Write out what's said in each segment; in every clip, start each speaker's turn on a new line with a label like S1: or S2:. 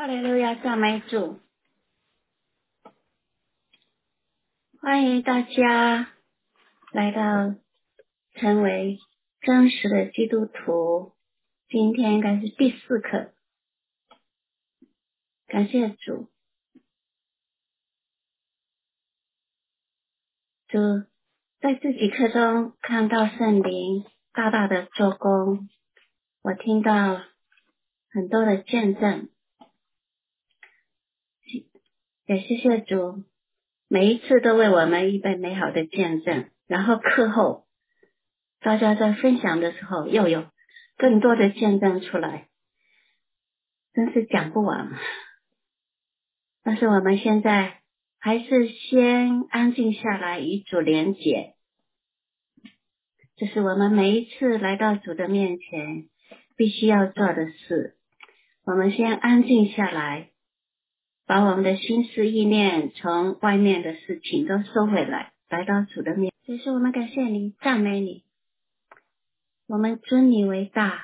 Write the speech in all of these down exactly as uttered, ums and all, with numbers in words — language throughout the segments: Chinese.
S1: 哈利路亚，赞美主！欢迎大家来到成为真实的基督徒。今天应该是第四课，感谢主，主在这几课中看到圣灵大大的做工，我听到很多的见证，也谢谢主，每一次都为我们预备美好的见证，然后课后大家在分享的时候又有更多的见证出来，真是讲不完。但是我们现在还是先安静下来与主连结，这是我们每一次来到主的面前必须要做的事。我们先安静下来，把我们的心思意念从外面的事情都收回来，来到主的面前。所以说我们感谢你，赞美你，我们尊你为大，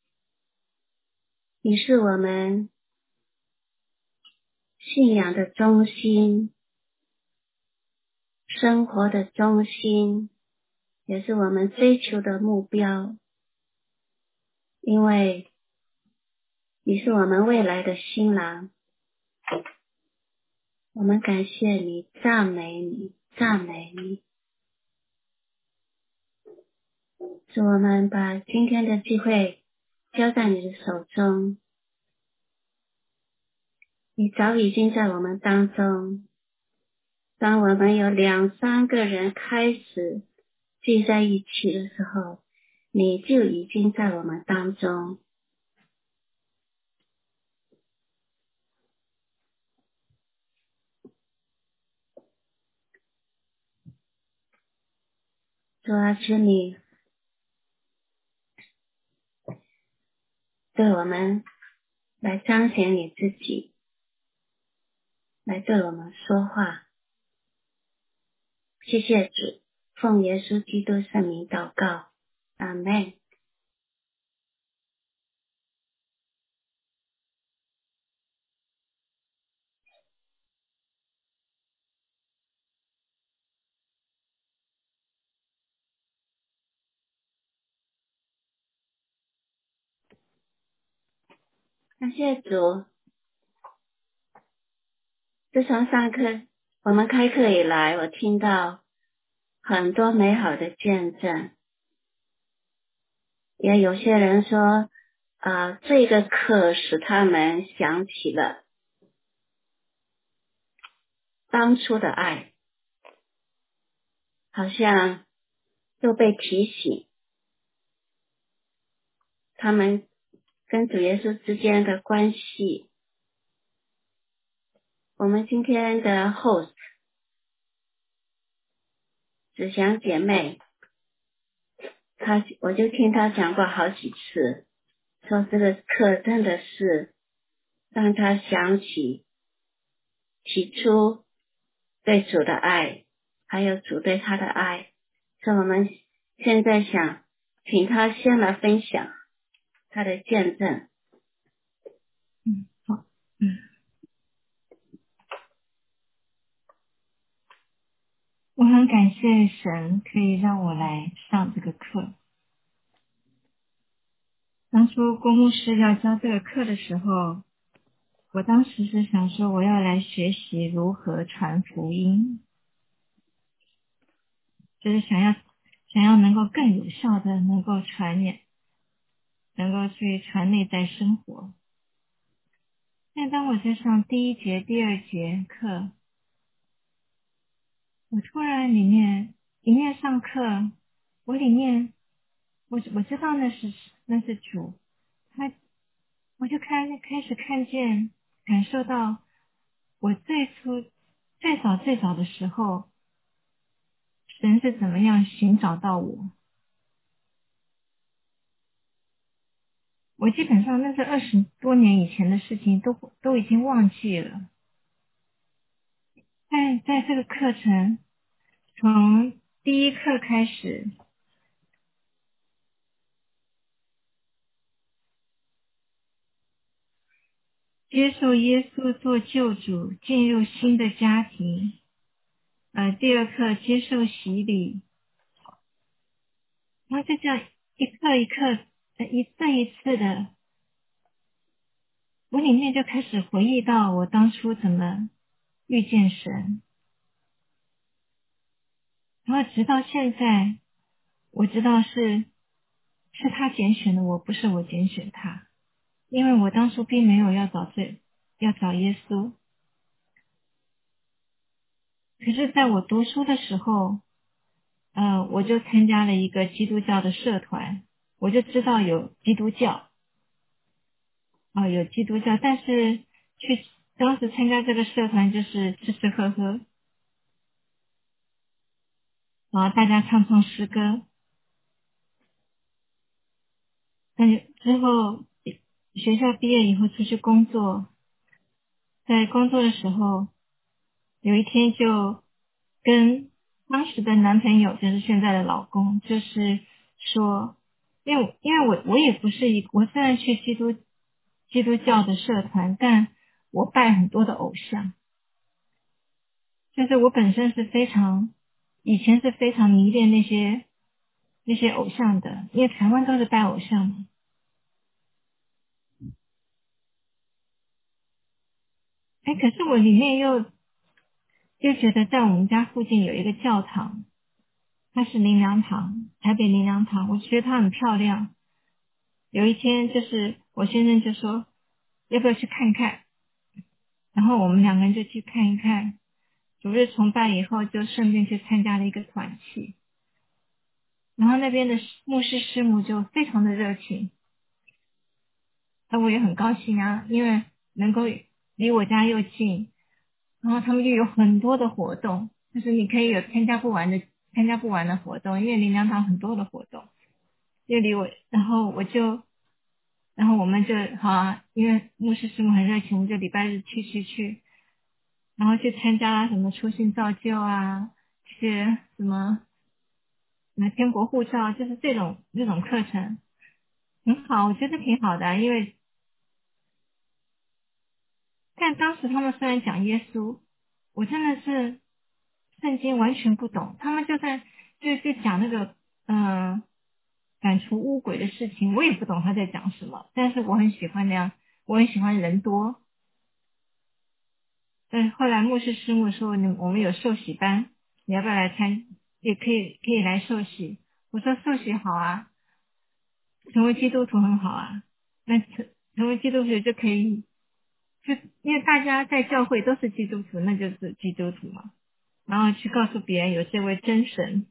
S1: 你是我们信仰的中心，生活的中心，也是我们追求的目标，因为你是我们未来的新郎。我们感谢你，赞美你，赞美你。主，我们把今天的聚会交在你的手中，你早已经在我们当中。当我们有两三个人开始聚在一起的时候，你就已经在我们当中。主啊，求你对我们来彰显你自己，来对我们说话。谢谢主，奉耶稣基督圣名祷告，阿们。感谢主，自从上课我们开课以来，我听到很多美好的见证，也有些人说啊、呃，这个课使他们想起了当初的爱，好像又被提醒他们跟主耶稣之间的关系。我们今天的 host 子祥姐妹，她我就听她讲过好几次，说这个课真的是让她想起起初对主的爱，还有主对她的爱。所以我们现在想请她先来分享她的见证。
S2: 嗯，好，嗯，我很感谢神可以让我来上这个课。当初郭牧师要教这个课的时候，我当时是想说我要来学习如何传福音，就是想要想要能够更有效的能够传染，能够去传内在生活。但当我在上第一节、第二节课，我突然里面里面上课，我里面我我知道那是那是主，他我就开开始看见感受到我最初最早最早的时候，神是怎么样寻找到我。我基本上那是二十多年以前的事情，都都已经忘记了。但在这个课程从第一课开始， 接受耶稣做救主，进入新的家庭。呃，第二课接受洗礼，然后就这样一课一课，呃一次一次的，我里面就开始回忆到我当初怎么遇见神，然后直到现在，我知道是是他拣选的我，不是我拣选他，因为我当初并没有要找这要找耶稣，可是在我读书的时候，呃，我就参加了一个基督教的社团，我就知道有基督教。啊、有基督教，但是去当时参加这个社团就是吃吃喝喝，然后大家唱唱诗歌。但是之后学校毕业以后出去工作，在工作的时候，有一天就跟当时的男朋友，就是现在的老公，就是说，因为因为我我也不是一，我虽然去基督基督教的社团，但我拜很多的偶像。就是我本身是非常，以前是非常迷恋那些那些偶像的，因为台湾都是拜偶像嘛。哎，可是我里面又又觉得在我们家附近有一个教堂，它是灵粮堂，台北灵粮堂，我觉得它很漂亮。有一天就是我先生就说要不要去看看，然后我们两个人就去看一看。主日崇拜以后就顺便去参加了一个团契，然后那边的牧师师母就非常的热情。那我也很高兴啊，因为能够离我家又近，然后他们又有很多的活动，就是你可以有参加不完的参加不完的活动，因为林良堂很多的活动，又离我，然后我就，然后我们就好啊，因为牧师师母很热情，我们就礼拜日去去去，然后去参加什么初心造就啊，这些什么什么天国护照，就是这种这种课程很好，我觉得挺好的啊，因为但当时他们虽然讲耶稣，我真的是圣经完全不懂，他们就在就就讲那个嗯、呃赶除污鬼的事情，我也不懂他在讲什么，但是我很喜欢那样，我很喜欢人多。但后来牧师师母说，你我们有受洗班，你要不要来参？也可以可以来受洗。我说受洗好啊，成为基督徒很好啊。那成成为基督徒就可以，就因为大家在教会都是基督徒，那就是基督徒嘛。然后去告诉别人有这位真神。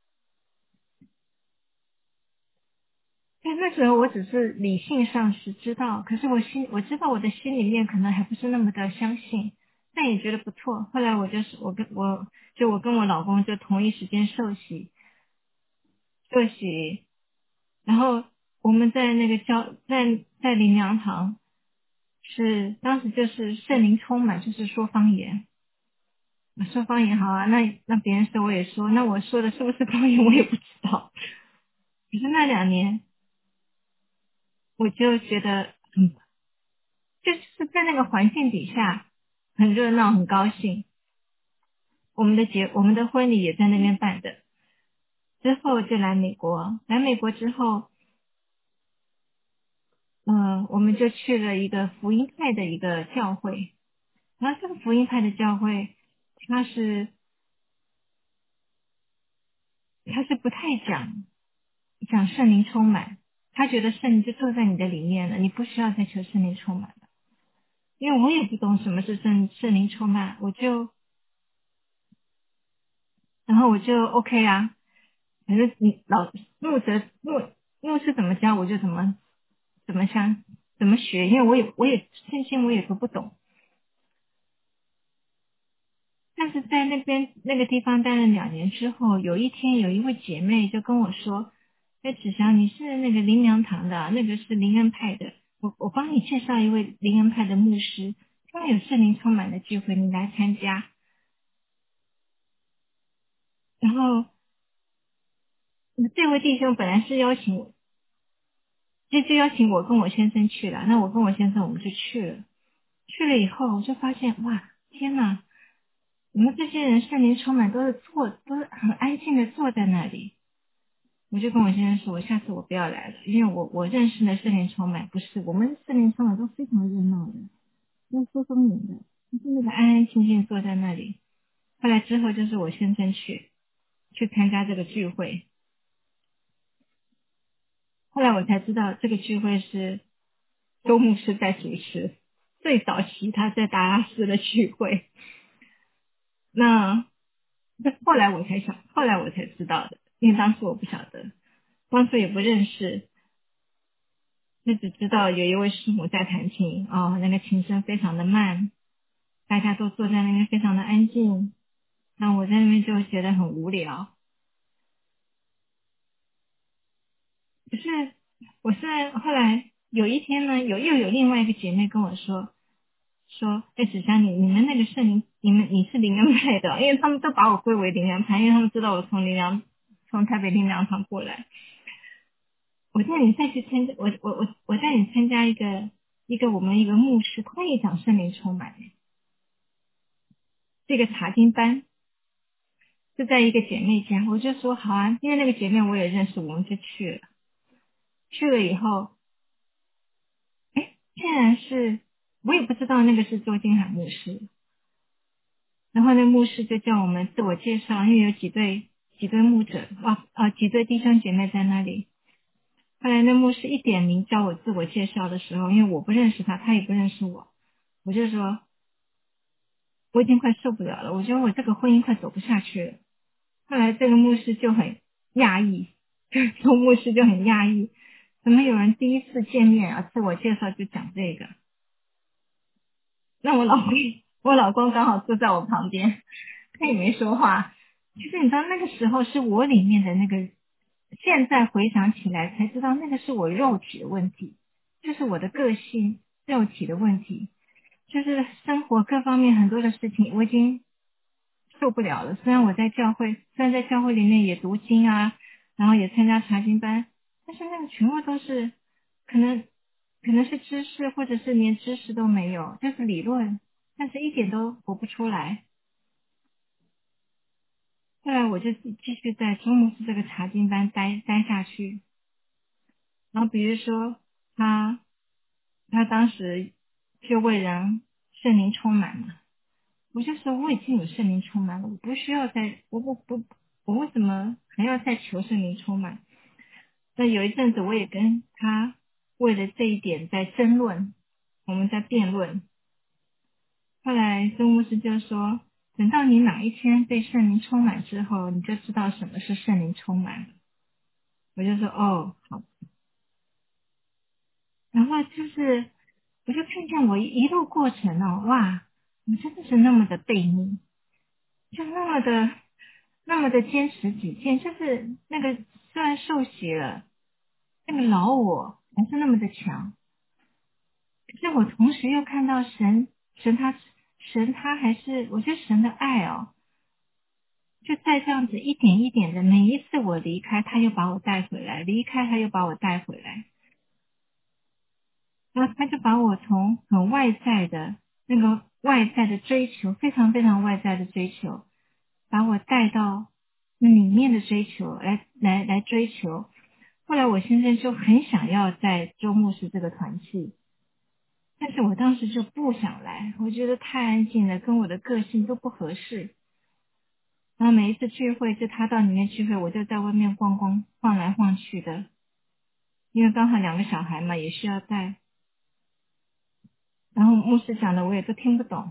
S2: 但那时候我只是理性上是知道，可是我心我知道我的心里面可能还不是那么的相信，但也觉得不错。后来我就是我跟我就我跟我老公就同一时间受洗受洗，然后我们在那个教在在灵粮堂是当时就是圣灵充满，就是说方言。我说方言好啊，那那别人说我也说，那我说的是不是方言我也不知道。可是那两年我就觉得很，就是在那个环境底下很热闹，很高兴。我们的结，我们的婚礼也在那边办的。之后就来美国，来美国之后，嗯、呃我们就去了一个福音派的一个教会。然后这个福音派的教会，它是它是不太讲讲圣灵充满，他觉得圣灵就住在你的里面了，你不需要再求圣灵充满了。因为我也不懂什么是圣圣灵充满，我就然后我就 OK 啊，反正你老牧者牧牧师怎么教我就怎么怎么想怎么学，因为我也我也圣经我也读不懂。但是在那边那个地方待了两年之后，有一天有一位姐妹就跟我说：“哎，子祥，你是那个灵粮堂的啊，那个是灵恩派的，我我帮你介绍一位灵恩派的牧师，他有圣灵充满的聚会，你来参加。”然后这位弟兄本来是邀请我，就就邀请我跟我先生去了，那我跟我先生我们就去了。 去了以后，我就发现哇，天哪！我们这些人圣灵充满，都是坐，都是很安静的坐在那里。我就跟我先生说，我下次我不要来了，因为我我认识的圣灵充满不是，我们圣灵充满都非常热闹的，都说风云的，就是那个安安静静坐在那里。后来之后就是我先生去去参加这个聚会，后来我才知道这个聚会是周牧师在主持，最早期他在达拉斯的聚会。那后来我才想，后来我才知道的，因为当时我不晓得，当时也不认识，就只知道有一位师母在弹琴，哦，那个琴声非常的慢，大家都坐在那边非常的安静，那我在那边就觉得很无聊。可是我是后来有一天呢，有又有另外一个姐妹跟我说，说，哎，子香，你你们那个圣灵，你们你是灵恩派的，因为他们都把我归为灵恩派，因为他们知道我从灵粮从台北灵粮堂过来。我带你再去参加，我我我我带你参加一个一个我们一个牧师，他也讲圣灵充满这个查经班，就在一个姐妹家，我就说好啊，因为那个姐妹我也认识，我们就去了。去了以后，哎，竟然是我也不知道那个是周金海牧师，然后那牧师就叫我们自我介绍，因为有几对几对牧者，哇啊几对弟兄姐妹在那里。后来那牧师一点名叫我自我介绍的时候，因为我不认识他，他也不认识我，我就说我已经快受不了了，我觉得我这个婚姻快走不下去了。后来这个牧师就很讶异，这个牧师就很讶异，怎么有人第一次见面啊，自我介绍就讲这个？那我老公，我老公刚好坐在我旁边，他也没说话。其实你知道那个时候是我里面的那个，现在回想起来才知道那个是我肉体的问题，就是我的个性肉体的问题，就是生活各方面很多的事情我已经受不了了。虽然我在教会，虽然在教会里面也读经啊，然后也参加查经班，但是那个全部都是可能可能是知识，或者是连知识都没有，就是理论，但是一点都活不出来。后来我就继继续在中牧师这个查经班待待下去。然后比如说他他当时就为人圣灵充满嘛，我就说我已经有圣灵充满了，我不需要再我我不我为什么还要再求圣灵充满？那有一阵子我也跟他为了这一点在争论，我们在辩论。后来宗牧师就说，等到你哪一天被圣灵充满之后，你就知道什么是圣灵充满了。我就说哦好，然后就是我就看见我一路过程哦，哇，我真的是那么的悖逆，就那么的那么的坚持己见，就是那个虽然受洗了，那个老我还是那么的强。可是我同时又看到神，神他神他还是，我觉得神的爱哦，就在这样子一点一点的，每一次我离开，他又把我带回来，离开他又把我带回来，然后他就把我从很外在的那个外在的追求，非常非常外在的追求，把我带到里面的追求来来来追求。后来我先生就很想要在周末是这个团契，但是我当时就不想来，我觉得太安静了，跟我的个性都不合适。然后每一次聚会，就他到里面聚会，我就在外面逛逛，晃来晃去的，因为刚好两个小孩嘛，也需要带。然后牧师讲的我也都听不懂，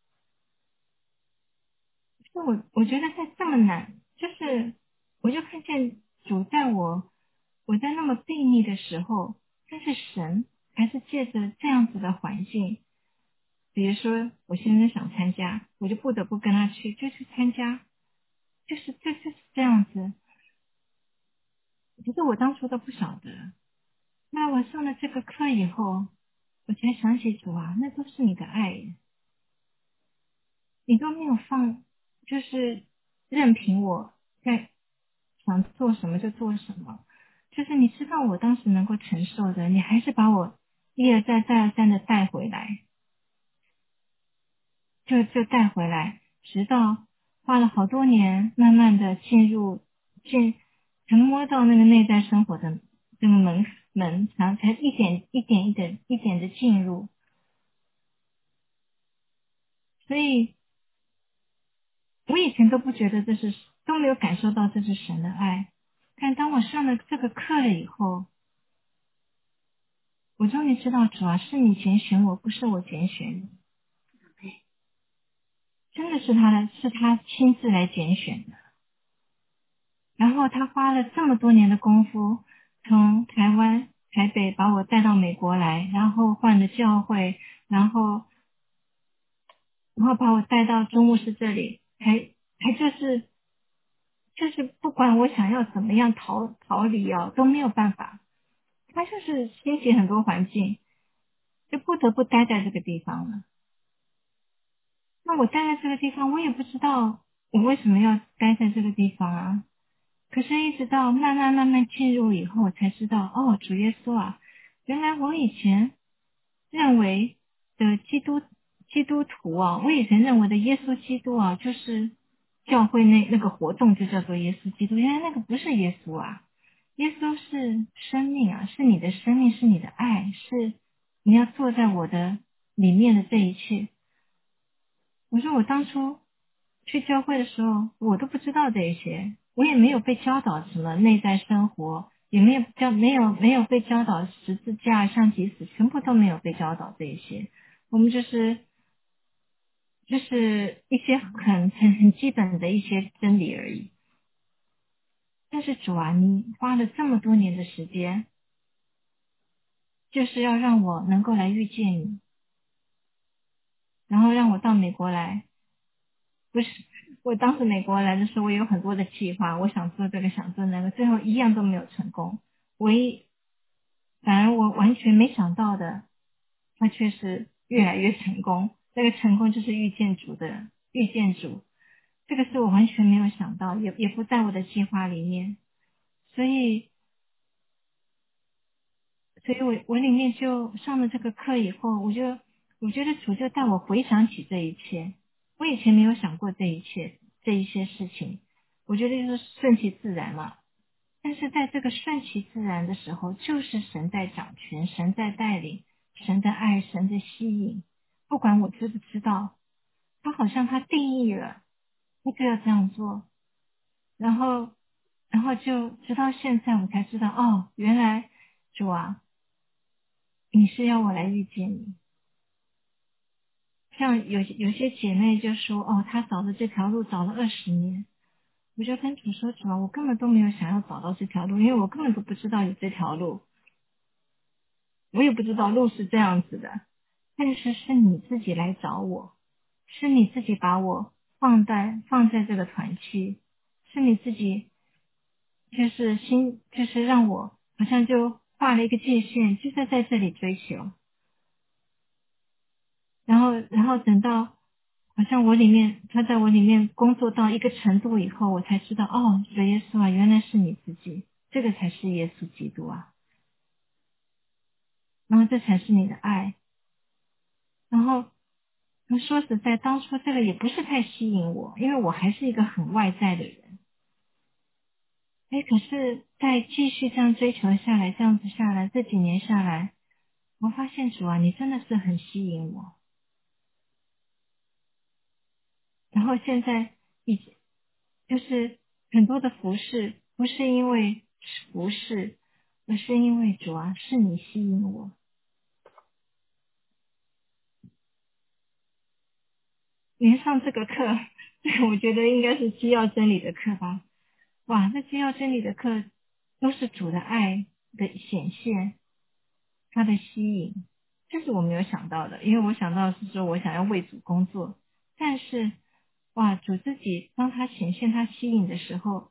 S2: 就我我觉得在这么难，就是我就看见主在我我在那么悖逆的时候，但是神还是借着这样子的环境。比如说我先生想参加，我就不得不跟他去，就去参加，就是就就是这样子。可是我当初都不晓得，那我上了这个课以后，我才想起主啊，那都是你的爱耶，你都没有放，就是任凭我在想做什么就做什么，就是你知道我当时能够承受的，你还是把我一而再再而三的带回来。 就就带回来，直到花了好多年，慢慢的进入进，才摸到那个内在生活的这个门门，然后才一点一点一点一点的进入。所以我以前都不觉得这是，都没有感受到这是神的爱，但当我上了这个课了以后，我终于知道主啊，是你拣选我，不是我拣选你，真的是他的，是他亲自来拣选的。然后他花了这么多年的功夫，从台湾台北把我带到美国来，然后换了教会，然后然后把我带到中牧师这里，还还就是就是不管我想要怎么样逃逃离啊，都没有办法。他就是兴起很多环境，就不得不待在这个地方了。那我待在这个地方，我也不知道我为什么要待在这个地方啊。可是，一直到慢慢慢慢进入以后，我才知道，哦，主耶稣啊，原来我以前认为的基督基督徒啊，我以前认为的耶稣基督啊，就是教会那那个活动就叫做耶稣基督，原来那个不是耶稣啊，耶稣是生命啊，是你的生命，是你的爱，是你要坐在我的里面的这一切。我说我当初去教会的时候，我都不知道这一些，我也没有被教导什么内在生活，也没有教没有没有被教导十字架、上帝死，全部都没有被教导这一些。我们就是就是一些很很很基本的一些真理而已。但是主啊，你花了这么多年的时间，就是要让我能够来遇见你，然后让我到美国来。不是，我当时美国来的时候，我有很多的计划，我想做这个，想做那个，最后一样都没有成功。唯一，反而我完全没想到的，它却是越来越成功。那个成功就是遇见主的，遇见主，这个是我完全没有想到，也也不在我的计划里面。所以，所以我我里面就上了这个课以后，我就我觉得主就带我回想起这一切，我以前没有想过这一切这一些事情，我觉得就是顺其自然嘛。但是在这个顺其自然的时候，就是神在掌权，神在带领，神的爱，神的吸引，不管我知不知道，他好像他定义了，你就要这样做，然后然后就直到现在我才知道，哦，原来主啊，你是要我来遇见你。像有有些姐妹就说，哦，她找的这条路找了二十年，我就跟主说，主啊，我根本都没有想要找到这条路，因为我根本都不知道有这条路，我也不知道路是这样子的，但是是你自己来找我，是你自己把我放在放在这个团契，是你自己就是心就是让我好像就画了一个界限，就是在这里追求。然后，然后等到好像我里面，他在我里面工作到一个程度以后，我才知道，哦，主耶稣啊，原来是你自己，这个才是耶稣基督啊，然后这才是你的爱。然后说实在，当初这个也不是太吸引我，因为我还是一个很外在的人。哎，可是，在继续这样追求下来，这样子下来，这几年下来，我发现主啊，你真的是很吸引我。然后现在已经就是很多的服饰，不是因为服饰，而是因为主啊，是你吸引我。连上这个课，我觉得应该是基要真理的课吧。哇，那基要真理的课都是主的爱的显现，他的吸引，这是我没有想到的。因为我想到的是说我想要为主工作，但是哇，主自己当他显现他吸引的时候，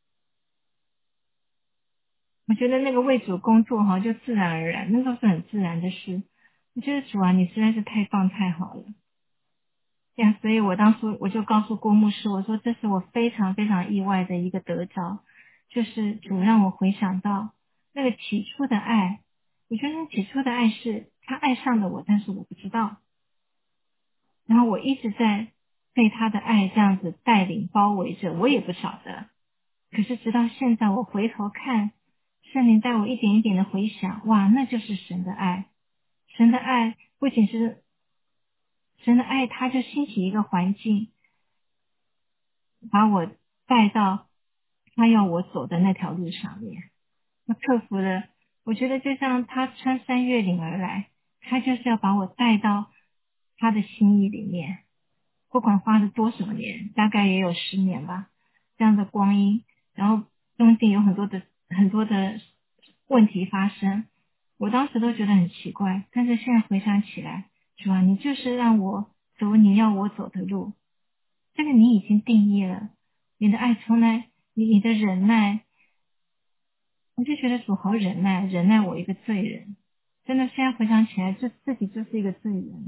S2: 我觉得那个为主工作哈，就自然而然，那都是很自然的事。我觉得主啊，你实在是太棒太好了。呀，所以我当初我就告诉郭牧师，我说这是我非常非常意外的一个得着，就是主让我回想到那个起初的爱。我觉得那起初的爱是他爱上了我，但是我不知道。 然后我一直在被他的爱这样子带领包围着，我也不晓得。可是直到现在我回头看，圣灵带我一点一点的回想，哇，那就是神的爱。神的爱不仅是神的爱，他就兴起一个环境，把我带到他要我走的那条路上面。他克服了，我觉得就像他穿山越岭而来，他就是要把我带到他的心意里面。不管花了多少年，大概也有十年吧，这样的光阴，然后中间有很多的很多的问题发生，我当时都觉得很奇怪，但是现在回想起来，主啊，你就是让我走你要我走的路，这个你已经定义了，你的爱从来，你你的忍耐，我就觉得主好忍耐，忍耐我一个罪人，真的现在回想起来，就自己就是一个罪人。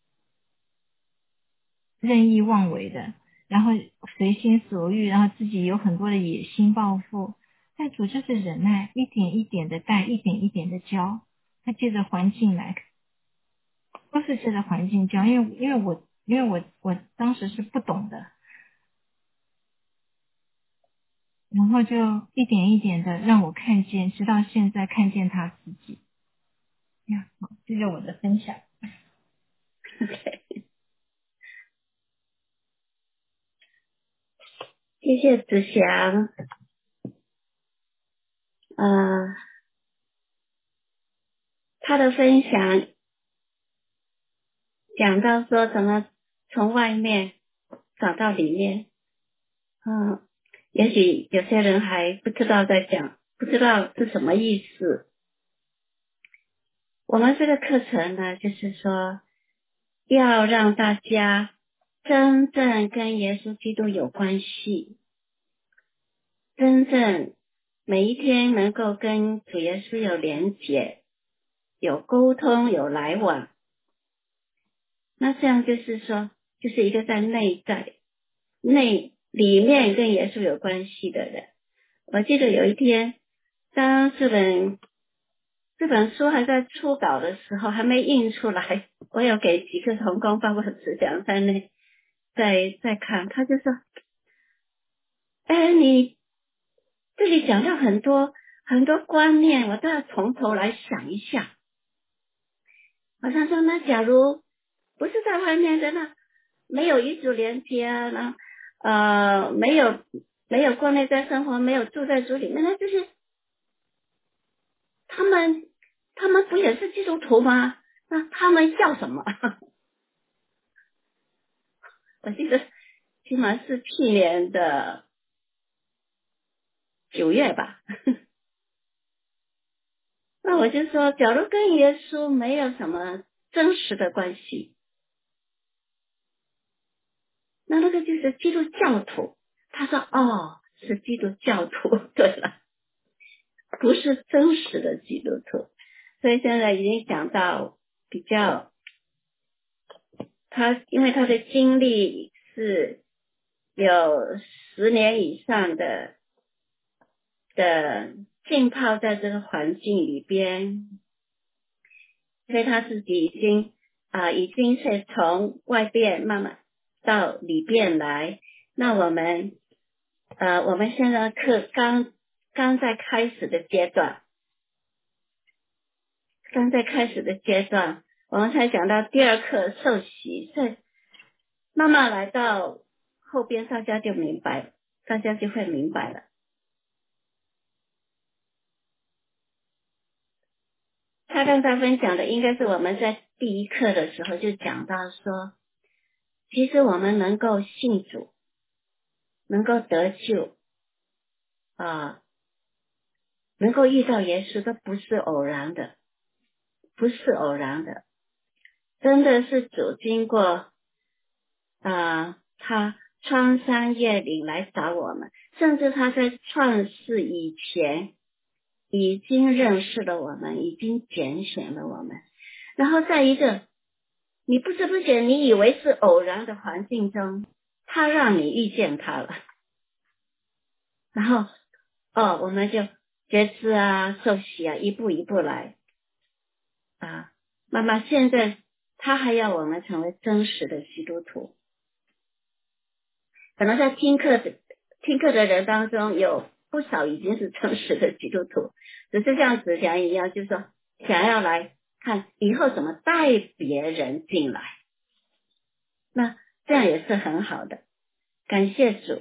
S2: 任意妄为的，然后随心所欲，然后自己有很多的野心抱负，但主就是忍耐，一点一点的带，一点一点的教，他借着环境来，都是借着环境教，因为因为我因为我我当时是不懂的，然后就一点一点的让我看见，直到现在看见他自己。呀，好，这就是我的分享。
S1: OK， 谢谢子祥。呃，他的分享讲到说怎么从外面找到里面。嗯，也许有些人还不知道在讲，不知道是什么意思。我们这个课程呢，就是说要让大家真正跟耶稣基督有关系，真正每一天能够跟主耶稣有连结，有沟通，有来往。那这样就是说，就是一个在内在内里面跟耶稣有关系的人。我记得有一天，当这本这本书还在初稿的时候，还没印出来，我有给几个同工包括子祥在内，在在看，他就说：“哎，你这里讲到很多很多观念，我都要从头来想一下。”好像说，那假如不是在外面的，那没有与主连接啊，那呃没有没有过内在生活，没有住在主里面，那就是他们他们不也是基督徒吗？那他们叫什么？我记得起码是去年的九月吧。那我就说，假如跟耶稣没有什么真实的关系，那那个就是基督教徒。他说：“哦，是基督教徒。”对了，不是真实的基督徒。所以现在已经讲到比较，他因为他的经历是有十年以上的的浸泡在这个环境里边，所以他自己已经啊、呃，已经是从外边慢慢到里边来。那我们呃，我们现在课刚刚在开始的阶段，刚在开始的阶段，我们才讲到第二课受洗，是慢慢来到后边，大家就明白了，大家就会明白了。他刚才分享的应该是我们在第一课的时候就讲到说，其实我们能够信主，能够得救啊、能够遇到耶稣都不是偶然的，不是偶然的，真的是主经过啊、他穿山越岭来找我们，甚至他在创世以前已经认识了我们，已经拣选了我们。然后在一个你不知不觉你以为是偶然的环境中，他让你遇见他了，然后哦，我们就觉知啊、受洗啊，一步一步来啊，慢慢现在他还要我们成为真实的基督徒。可能在听课的听课的人当中，有不少已经是真实的基督徒，只是像子祥一样，就是说想要来看以后怎么带别人进来，那这样也是很好的。感谢主。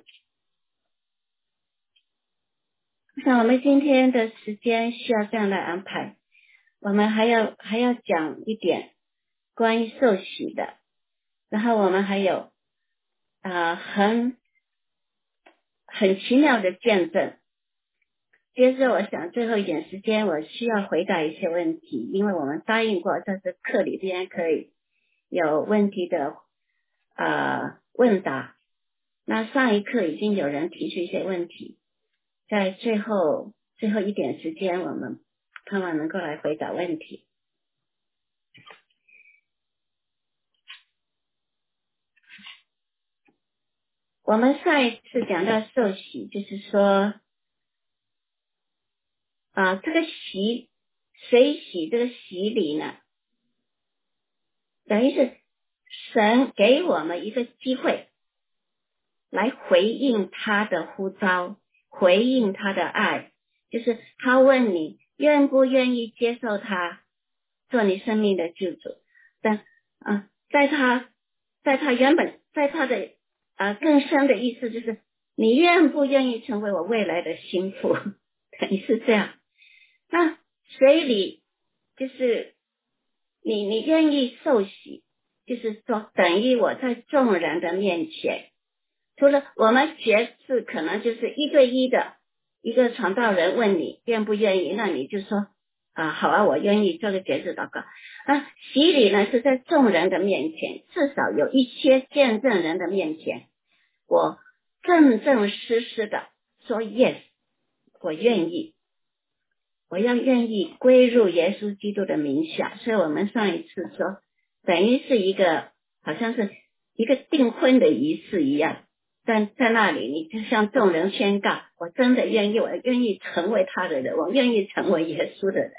S1: 我想我们今天的时间需要这样来安排，我们还要还要讲一点关于受洗的，然后我们还有啊、呃、很很奇妙的见证。接着我想最后一点时间我需要回答一些问题，因为我们答应过在这课里边可以有问题的呃问答。那上一课已经有人提出一些问题，在最后最后一点时间我们盼望能够来回答问题。我们上一次讲到受洗，就是说啊，这个洗水洗这个洗礼呢，等于是神给我们一个机会来回应他的呼召，回应他的爱，就是他问你愿不愿意接受他做你生命的救主。但啊，在他在他原本在他的啊更深的意思就是你愿不愿意成为我未来的心腹，等于是这样。那水里就是你你愿意受洗，就是说等于我在众人的面前，除了我们决志可能就是一对一的，一个传道人问你愿不愿意，那你就说啊好啊，我愿意做个决志祷告。那洗礼呢是在众人的面前，至少有一些见证人的面前，我正正式式的说 yes， 我愿意，我要愿意归入耶稣基督的名下。所以我们上一次说等于是一个好像是一个订婚的仪式一样，在在那里你就向众人宣告我真的愿意，我愿意成为他的人，我愿意成为耶稣的人。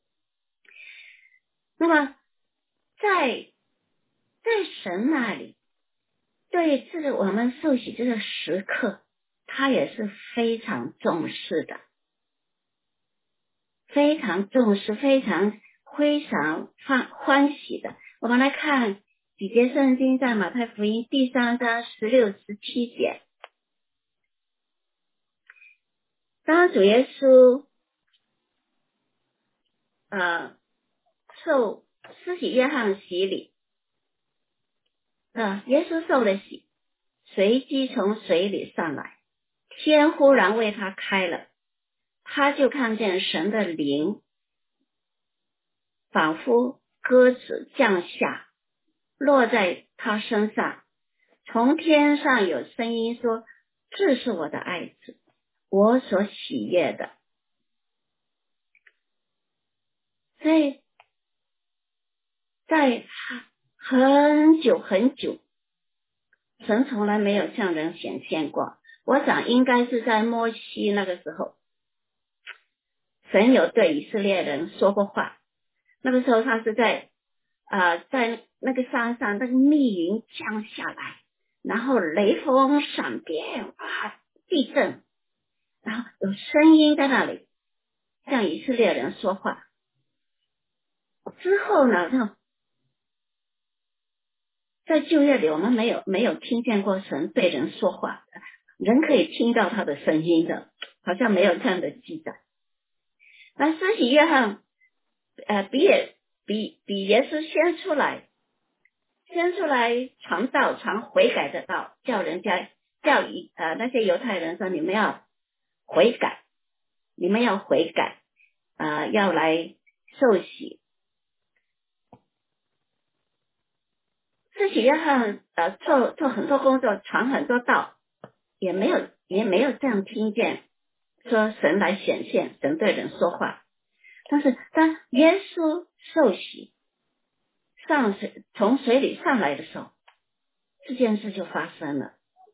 S1: 那么在在神那里对这个我们受洗这个时刻他也是非常重视的，非常重视，非常非常欢欢喜的。我们来看几节圣经，在马太福音第三章十六十七节，当主耶稣呃受施洗约翰洗礼，呃耶稣受了洗，随即从水里上来，天忽然为他开了，他就看见神的灵仿佛鸽子降下，落在他身上，从天上有声音说，这是我的爱子，我所喜悦的。所以在很久很久，神从来没有向人显现过。我想应该是在摩西那个时候，神有对以色列人说过话。那个时候他是在啊、呃，在那个山上，那个密云降下来，然后雷锋闪电啊，地震，然后有声音在那里向以色列人说话。之后呢，在旧约里我们没有没有听见过神对人说话，人可以听到他的声音的，好像没有这样的记载。那施洗约翰呃比也比比耶稣先出来，先出来传道，传悔改的道，叫人家叫呃那些犹太人说你们要悔改，你们要悔改啊、呃，要来受洗。施洗约翰呃做做很多工作，传很多道，也没有也没有这样听见说神来显现，神对人说话。但是当耶稣受洗上水从水里上来的时候，这件事就发生了。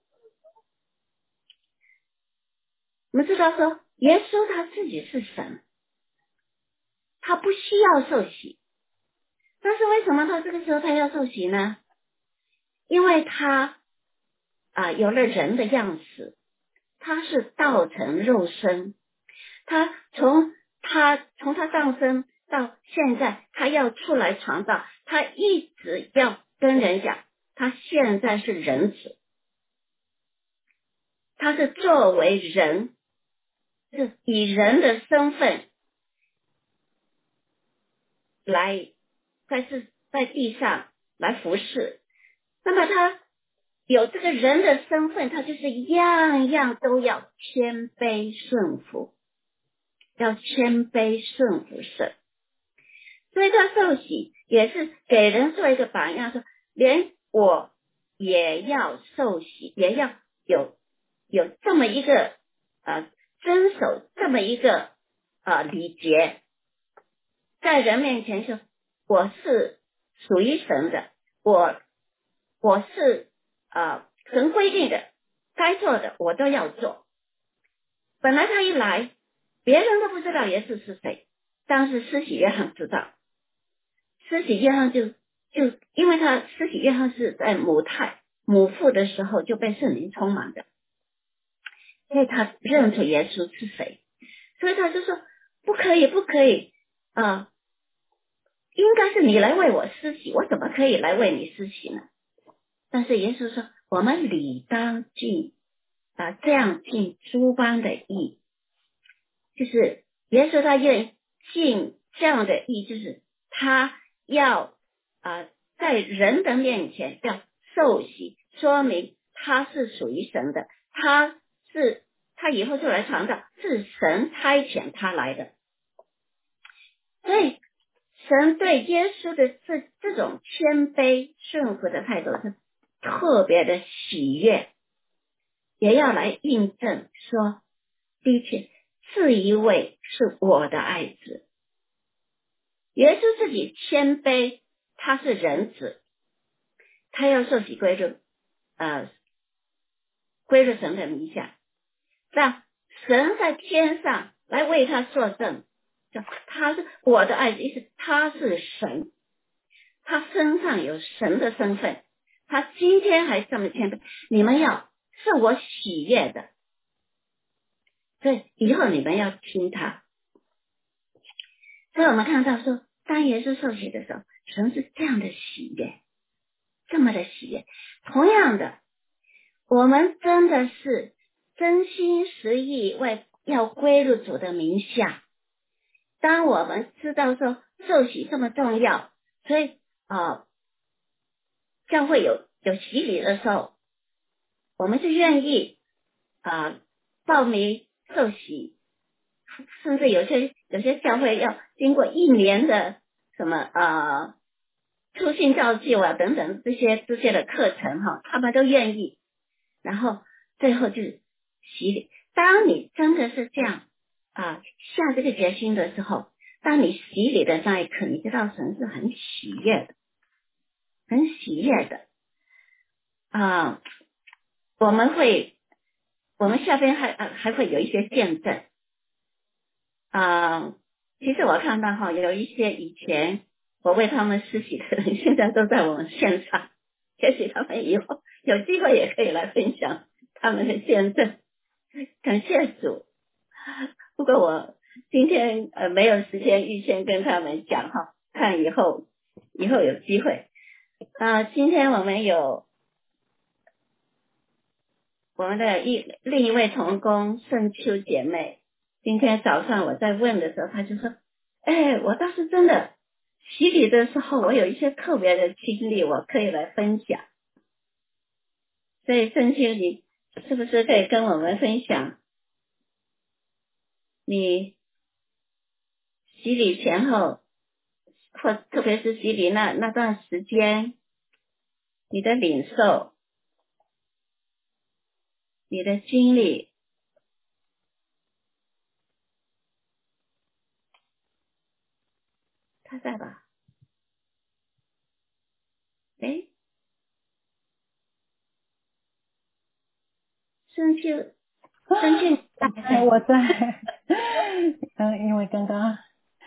S1: 我们知道说耶稣他自己是神，他不需要受洗， 但是为什么他这个时候他要受洗呢？因为他啊、有了人的样式，他是道成肉身，他从他从他上升到现在，他要出来传道，他一直要跟人讲，他现在是人子，他是作为人，是以人的身份来在是在地上来服侍。那么他有这个人的身份，他就是样样都要谦卑顺服，要谦卑顺服神。所以他受洗也是给人做一个榜样，说连我也要受洗，也要有有这么一个呃遵守这么一个呃礼节，在人面前说我是属于神的，我我是呃神规定的，该做的我都要做。本来他一来，别人都不知道耶稣是谁，但是施洗约翰知道。施洗约翰就就因为他施洗约翰是在母胎母腹的时候就被圣灵充满的，所以他认出耶稣是谁，所以他就说不可以不可以啊、呃，应该是你来为我施洗，我怎么可以来为你施洗呢？但是耶稣说我们理当尽啊、呃、这样尽诸般的义，就是耶稣他愿意尽这样的义，就是他要啊、呃、在人的面前要受洗，说明他是属于神的，他是他以后就来传道，是神差遣他来的。所以神对耶稣的这这种谦卑顺服的态度是特别的喜悦，也要来印证说的确这一位是我的爱子。耶稣自己谦卑，他是人子，他要受洗归入呃归入神的名下，让神在天上来为他作证，他是我的爱子，意思他是神，他身上有神的身份，他今天还这么谦卑，你们要是我喜悦的，所以以后你们要听他。所以我们看到说，当耶稣受洗的时候，神是这样的喜悦，这么的喜悦。同样的，我们真的是真心实意为要归入主的名下。当我们知道说受洗这么重要，所以啊、呃，教会有有洗礼的时候，我们是愿意啊、呃、报名受洗，甚至有些有些教会要经过一年的什么呃初信教救啊等等这些这些的课程哈，他们都愿意，然后最后就洗礼。当你真的是这样啊下这个决心的时候，当你洗礼的那一刻，你知道神是很喜悦的，很喜悦的啊。我们会，我们下边还还会有一些见证啊。其实我看到哈，有一些以前我为他们施洗的人，现在都在我们线上，也许他们以后有机会也可以来分享他们的见证。感谢主。不过我今天呃没有时间预先跟他们讲哈，看以后以后有机会。啊、呃，今天我们有我们的一另一位同工盛秋姐妹，今天早上我在问的时候，她就说：“哎，我倒是真的洗礼的时候，我有一些特别的经历，我可以来分享。”所以盛秋，你是不是可以跟我们分享你洗礼前后，或特别是洗礼那那段时间，你的领受、你的经历？他在吧？哎，盛秋，盛秋大
S3: 哎，
S1: 在。
S3: 我在，嗯，因为刚刚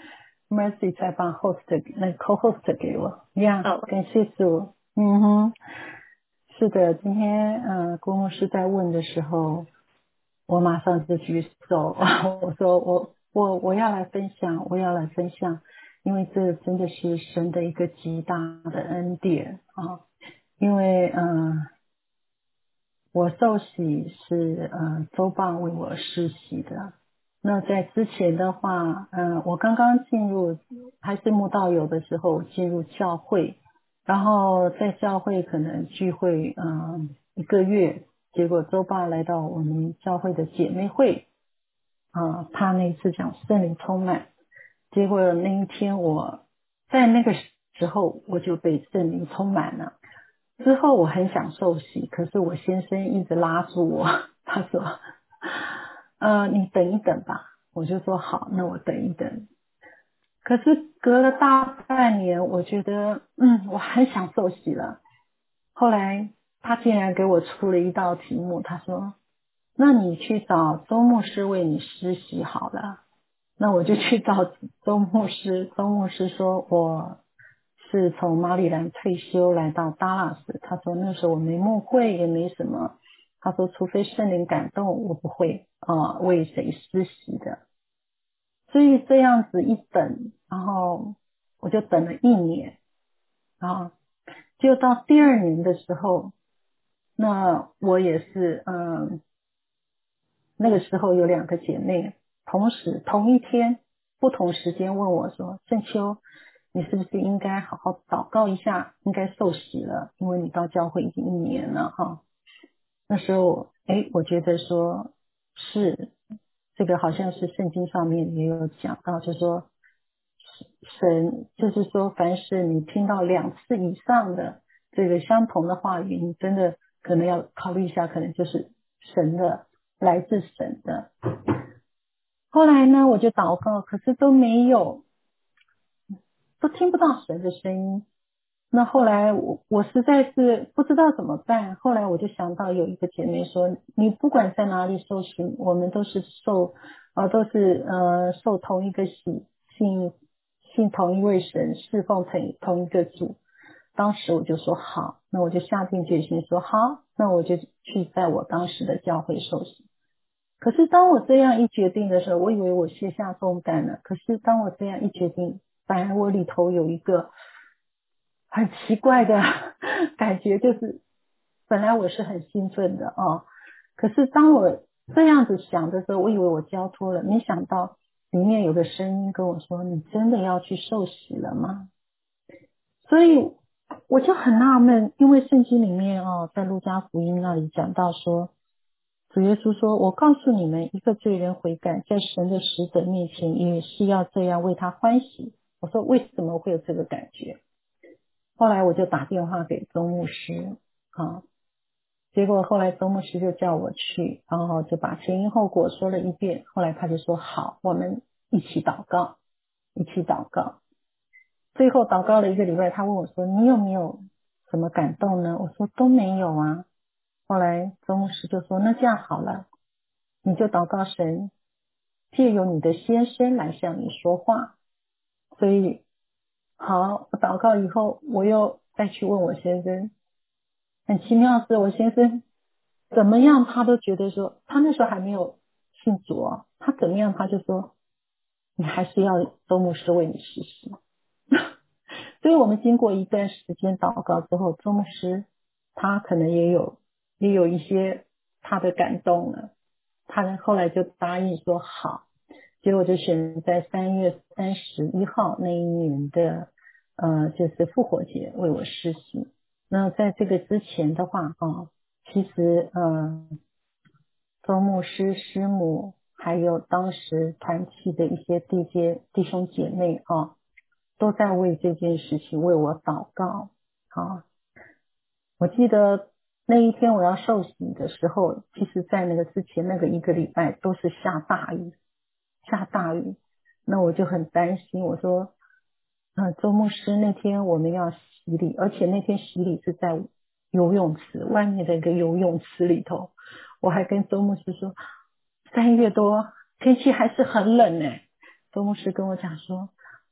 S3: Mercy 才把 host 那个 co-host 给我呀， yeah,
S1: 哦，
S3: 感谢主。嗯哼，是的，今天嗯、呃，郭牧师在问的时候，我马上就举手，我说我我我要来分享，我要来分享，因为这真的是神的一个极大的恩典啊，因为嗯。呃我受洗是呃周棒为我施洗的。那在之前的话，嗯、呃，我刚刚进入还是慕道友的时候进入教会，然后在教会可能聚会嗯、呃、一个月，结果周爸来到我们教会的姐妹会啊、呃，他那次讲圣灵充满，结果那一天我在那个时候我就被圣灵充满了。之后我很想受洗，可是我先生一直拉住我，他说：呃，你等一等吧。我就说好，那我等一等。可是隔了大半年，我觉得，嗯，我很想受洗了。后来他竟然给我出了一道题目，他说：那你去找周牧师为你施洗好了。那我就去找周牧师，周牧师说我是从马里兰退休来到达拉斯，他说那时候我没牧会也没什么，他说除非圣灵感动，我不会啊、呃、为谁施洗的。所以这样子一等，然后我就等了一年，然后就到第二年的时候，那我也是嗯。那个时候有两个姐妹，同时同一天不同时间问我说：郑秋，你是不是应该好好祷告一下，应该受洗了，因为你到教会已经一年了哈。那时候诶我觉得说是这个好像是圣经上面也有讲到，就是说神就是说凡是你听到两次以上的这个相同的话语，你真的可能要考虑一下，可能就是神的，来自神的。后来呢，我就祷告，可是都没有，都听不到神的声音。那后来我我实在是不知道怎么办。后来我就想到有一个姐妹说，你不管在哪里受洗，我们都是受呃都是呃受同一个洗，信信同一位神，侍奉同同一个主。当时我就说好，那我就下定决心说好，那我就去在我当时的教会受洗。可是当我这样一决定的时候，我以为我卸下重担了。可是当我这样一决定，反而我里头有一个很奇怪的感觉，就是本来我是很兴奋的哦，可是当我这样子想的时候，我以为我交托了，没想到里面有个声音跟我说：你真的要去受洗了吗？所以我就很纳闷，因为圣经里面哦，在路加福音那里讲到说，主耶稣说：我告诉你们，一个罪人悔改，在神的使者面前也是要这样为他欢喜。我说为什么会有这个感觉？后来我就打电话给周牧师啊，结果后来周牧师就叫我去，然后就把前因后果说了一遍。后来他就说好，我们一起祷告，一起祷告。最后祷告了一个礼拜，他问我说：你有没有什么感动呢？我说都没有啊。后来周牧师就说：那这样好了，你就祷告神借由你的先生来向你说话。所以好，我祷告以后，我又再去问我先生。很奇妙的是，我先生怎么样他都觉得说，他那时候还没有信主哦，他怎么样他就说，你还是要周牧师为你实施。所以我们经过一段时间祷告之后，周牧师他可能也有也有一些他的感动了，他后来就答应说好。结果就选在三月三十一号那一年的呃就是复活节为我施洗。那在这个之前的话啊，其实呃周牧师师母还有当时团契的一些弟姐弟兄姐妹啊，都在为这件事情为我祷告啊。我记得那一天我要受洗的时候，其实在那个之前那个一个礼拜都是下大雨，下大雨。那我就很担心，我说，嗯，周牧师那天我们要洗礼，而且那天洗礼是在游泳池外面的一个游泳池里头。我还跟周牧师说，三月多天气还是很冷呢。周牧师跟我讲说，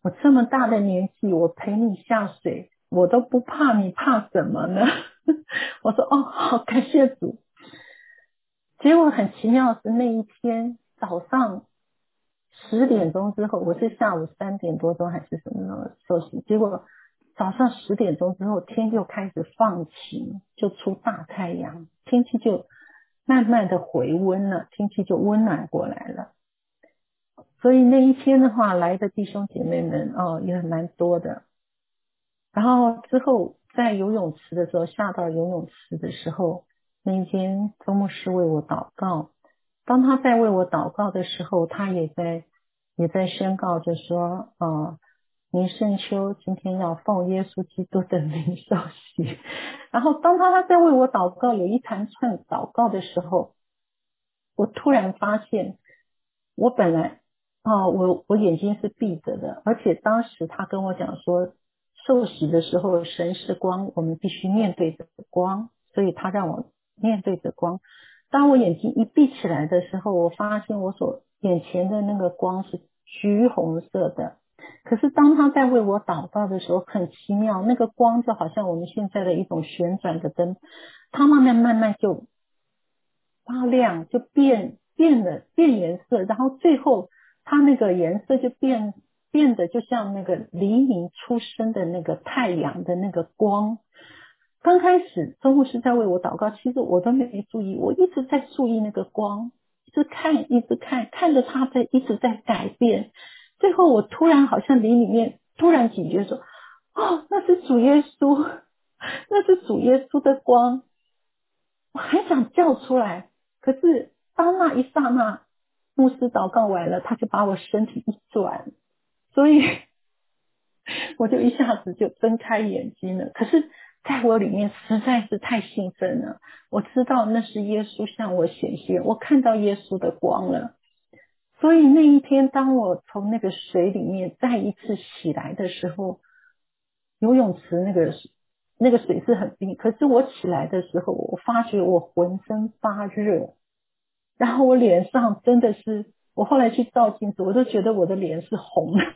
S3: 我这么大的年纪，我陪你下水，我都不怕，你怕什么呢？我说哦，好，感谢主。结果很奇妙的是那一天早上十点钟之后，我是下午三点多钟还是什么呢休息，结果早上十点钟之后天就开始放晴，就出大太阳，天气就慢慢的回温了，天气就温暖过来了。所以那一天的话，来的弟兄姐妹们哦也蛮多的。然后之后在游泳池的时候，下到游泳池的时候，那一天周牧师为我祷告。当他在为我祷告的时候，他也在也在宣告着说，呃，倪圣秋今天要奉耶稣基督的名受洗。然后当他在为我祷告，有一长串祷告的时候，我突然发现，我本来哦，我我眼睛是闭着的，而且当时他跟我讲说，受洗的时候神是光，我们必须面对着光，所以他让我面对着光。当我眼睛一闭起来的时候，我发现我所眼前的那个光是橘红色的。可是当他在为我祷告的时候，很奇妙，那个光就好像我们现在的一种旋转的灯，它慢慢慢慢就发亮，就变变了变颜色，然后最后它那个颜色就变变得就像那个黎明出生的那个太阳的那个光。刚开始周牧师在为我祷告，其实我都没注意，我一直在注意那个光，一直看一直看，看着它在一直在改变。最后我突然好像灵里面突然警觉说，哦，那是主耶稣，那是主耶稣的光。我还想叫出来，可是当那一刹那，牧师祷告完了，他就把我身体一转，所以我就一下子就睁开眼睛了。可是在我里面实在是太兴奋了，我知道那是耶稣向我显现，我看到耶稣的光了。所以那一天当我从那个水里面再一次起来的时候，游泳池那个那个水是很冰，可是我起来的时候，我发觉我浑身发热，然后我脸上真的是，我后来去照镜子，我都觉得我的脸是红的，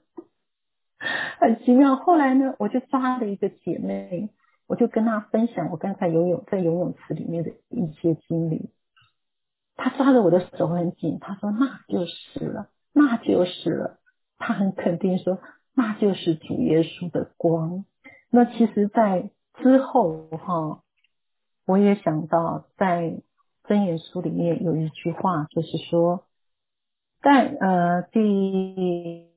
S3: 很奇妙。后来呢，我就抓了一个姐妹，我就跟她分享我刚才游泳在游泳池里面的一些经历。她抓着我的手很紧，她说那就是了，那就是了。她很肯定说那就是主耶稣的光。那其实在之后哈，我也想到在箴言书里面有一句话，就是说在呃第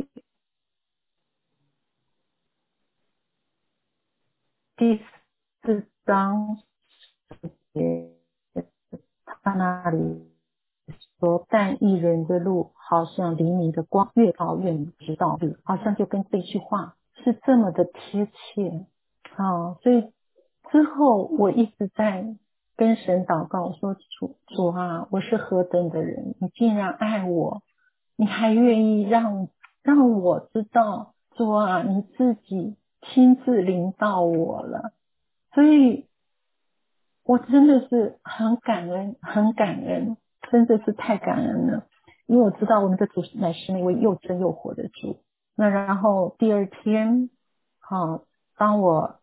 S3: 第四章他那里说，但一人的路好像黎明的光，越照越明，直到日，好像就跟这句话是这么的贴切啊。所以之后我一直在跟神祷告说，主主啊，我是何等的人，你竟然爱我，你还愿意让让我知道，主啊，你自己亲自领导我了。所以我真的是很感恩，很感恩，真的是太感恩了。因为我知道我们的主乃是那位又真又活的主。那然后第二天，好，当我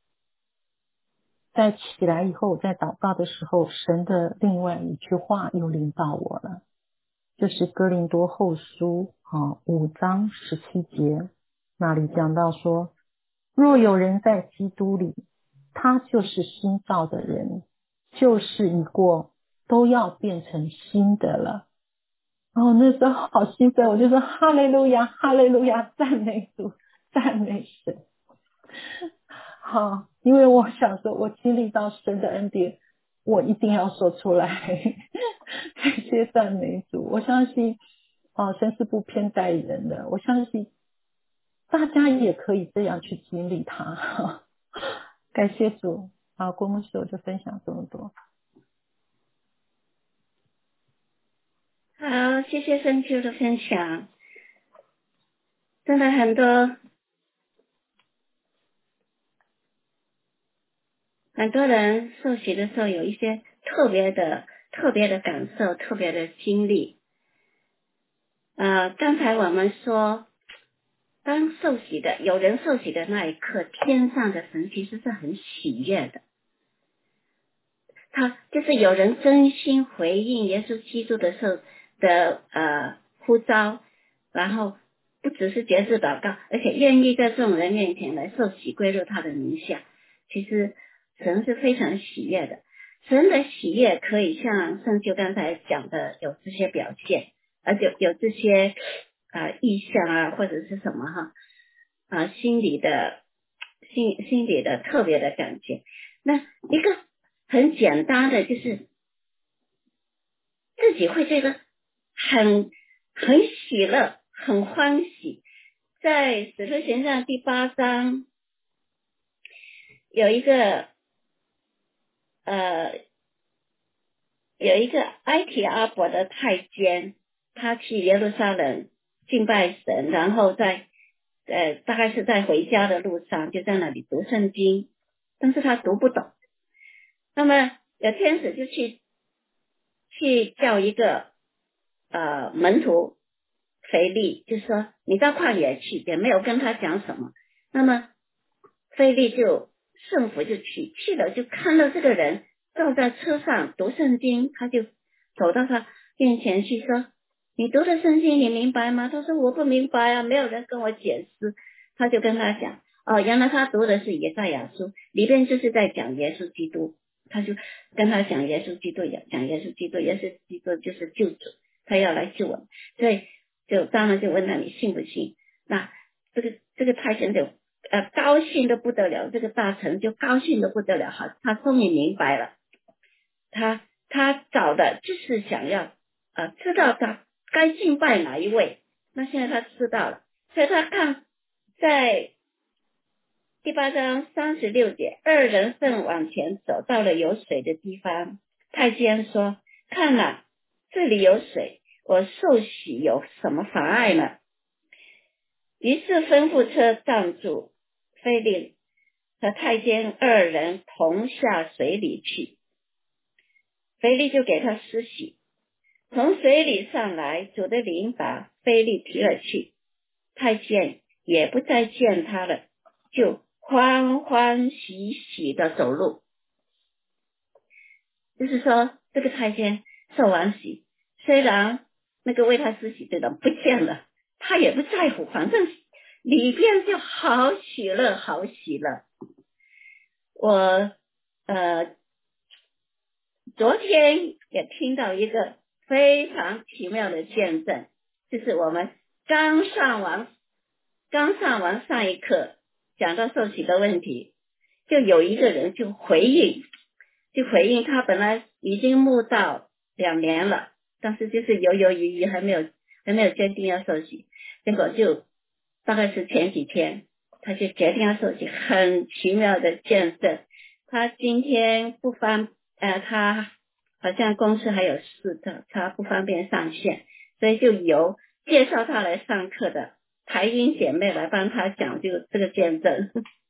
S3: 在起来以后，在祷告的时候，神的另外一句话又领导我了，就是哥林多后书啊五章十七节，那里讲到说，若有人在基督里，他就是新造的人，旧事已过，都要变成新的了。哦，那时候好兴奋，我就说哈利路亚，哈利路亚，赞美主，赞美神。好，因为我想说，我经历到神的恩典，我一定要说出来。感谢赞美主，我相信，哦，神是不偏待人的，我相信大家也可以这样去经历它。感谢主，好，郭牧师我就分享这么多。
S1: 好，谢谢深秋的分享。真的很多很多人受洗的时候有一些特别的特别的感受，特别的经历。呃，刚才我们说当受洗的有人受洗的那一刻，天上的神其实是很喜悦的。他就是有人真心回应耶稣基督的受的呃呼召，然后不只是节制祷告，而且愿意在众人面前来受洗归入他的名下。其实神是非常喜悦的，神的喜悦可以像圣经刚才讲的有这些表现，而且有这些啊、呃、意象啊或者是什么哈啊、呃、心里的心心里的特别的感觉。那一个很简单的就是自己会觉得很很喜乐很欢喜。在使徒行传第八章有一个呃有一个埃提阿伯的太监，他去耶路撒冷敬拜神，然后在呃大概是在回家的路上就在那里读圣经，但是他读不懂。那么有天使就去去叫一个呃门徒腓利，就说你到旷野去，也没有跟他讲什么。那么腓利就顺服就去去了，就看到这个人坐在车上读圣经，他就走到他面前去说，你读的圣经你明白吗？他说我不明白啊，没有人跟我解释。他就跟他讲，哦，原来他读的是以赛亚书，里边就是在讲耶稣基督。他就跟他讲耶稣基督，讲耶稣基督，耶稣基督就是救主，他要来救我们。所以就当然就问他你信不信。那这个这个太监就呃高兴的不得了，这个大臣就高兴的不得了，好，他终于明白了，他他找的就是想要呃知道他该敬拜哪一位。那现在他知道了，所以他看在第八章三十六节，二人正往前走，到了有水的地方，太监说，看哪，这里有水，我受洗有什么妨碍呢？于是吩咐车站住，腓利和太监二人同下水里去，腓利就给他施洗，从水里上来，主的灵把腓利提了去，太监也不再见他了，就欢欢喜喜的走路。就是说这个太监受完洗，虽然那个为他施洗的人不见了，他也不在乎，反正里边就好喜乐好喜乐。我呃昨天也听到一个非常奇妙的见证，就是我们刚上完刚上完上一课讲到受洗的问题，就有一个人就回应就回应他本来已经慕道两年了，但是就是犹犹豫豫还没有还没有决定要受洗，结果就大概是前几天他就决定要受洗，很奇妙的见证。他今天不方呃他好像公司还有事的，他不方便上线，所以就由介绍他来上课的台英姐妹来帮他讲就这个见证。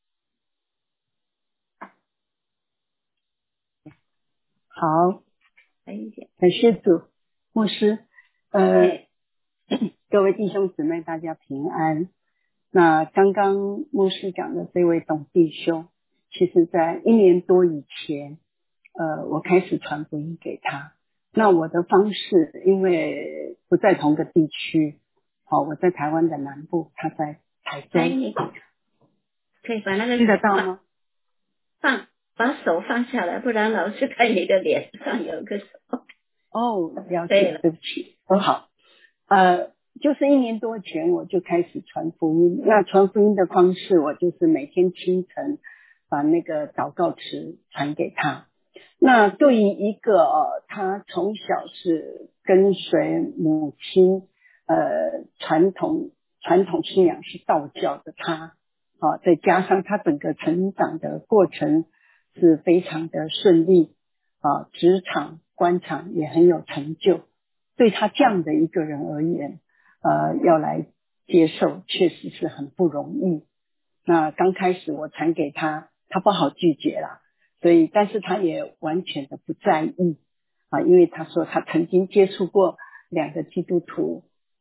S4: 好，
S1: 台英姐，
S4: 感谢主，牧师，呃，各位弟兄姊妹，大家平安。那刚刚牧师讲的这位董弟兄，其实在一年多以前，呃，我开始传福音给他。那我的方式，因为不在同个地区，好、哦，我在台湾的南部，他在台中，
S1: 台英可以把那个
S4: 听得到吗？
S1: 放把手放下来，不然老是在你的脸上有个手。
S4: 哦，了解，
S1: 对了，
S4: 对不起，很好。呃，就是一年多前我就开始传福音。那传福音的方式，我就是每天清晨把那个祷告词传给他。那对于一个呃，他从小是跟随母亲呃传统传统信仰是道教的他，啊，再加上他整个成长的过程是非常的顺利啊，职场官场也很有成就。对他这样的一个人而言，呃，要来接受确实是很不容易。那刚开始我传给他，他不好拒绝啦，所以但是他也完全的不在意啊，因为他说他曾经接触过两个基督徒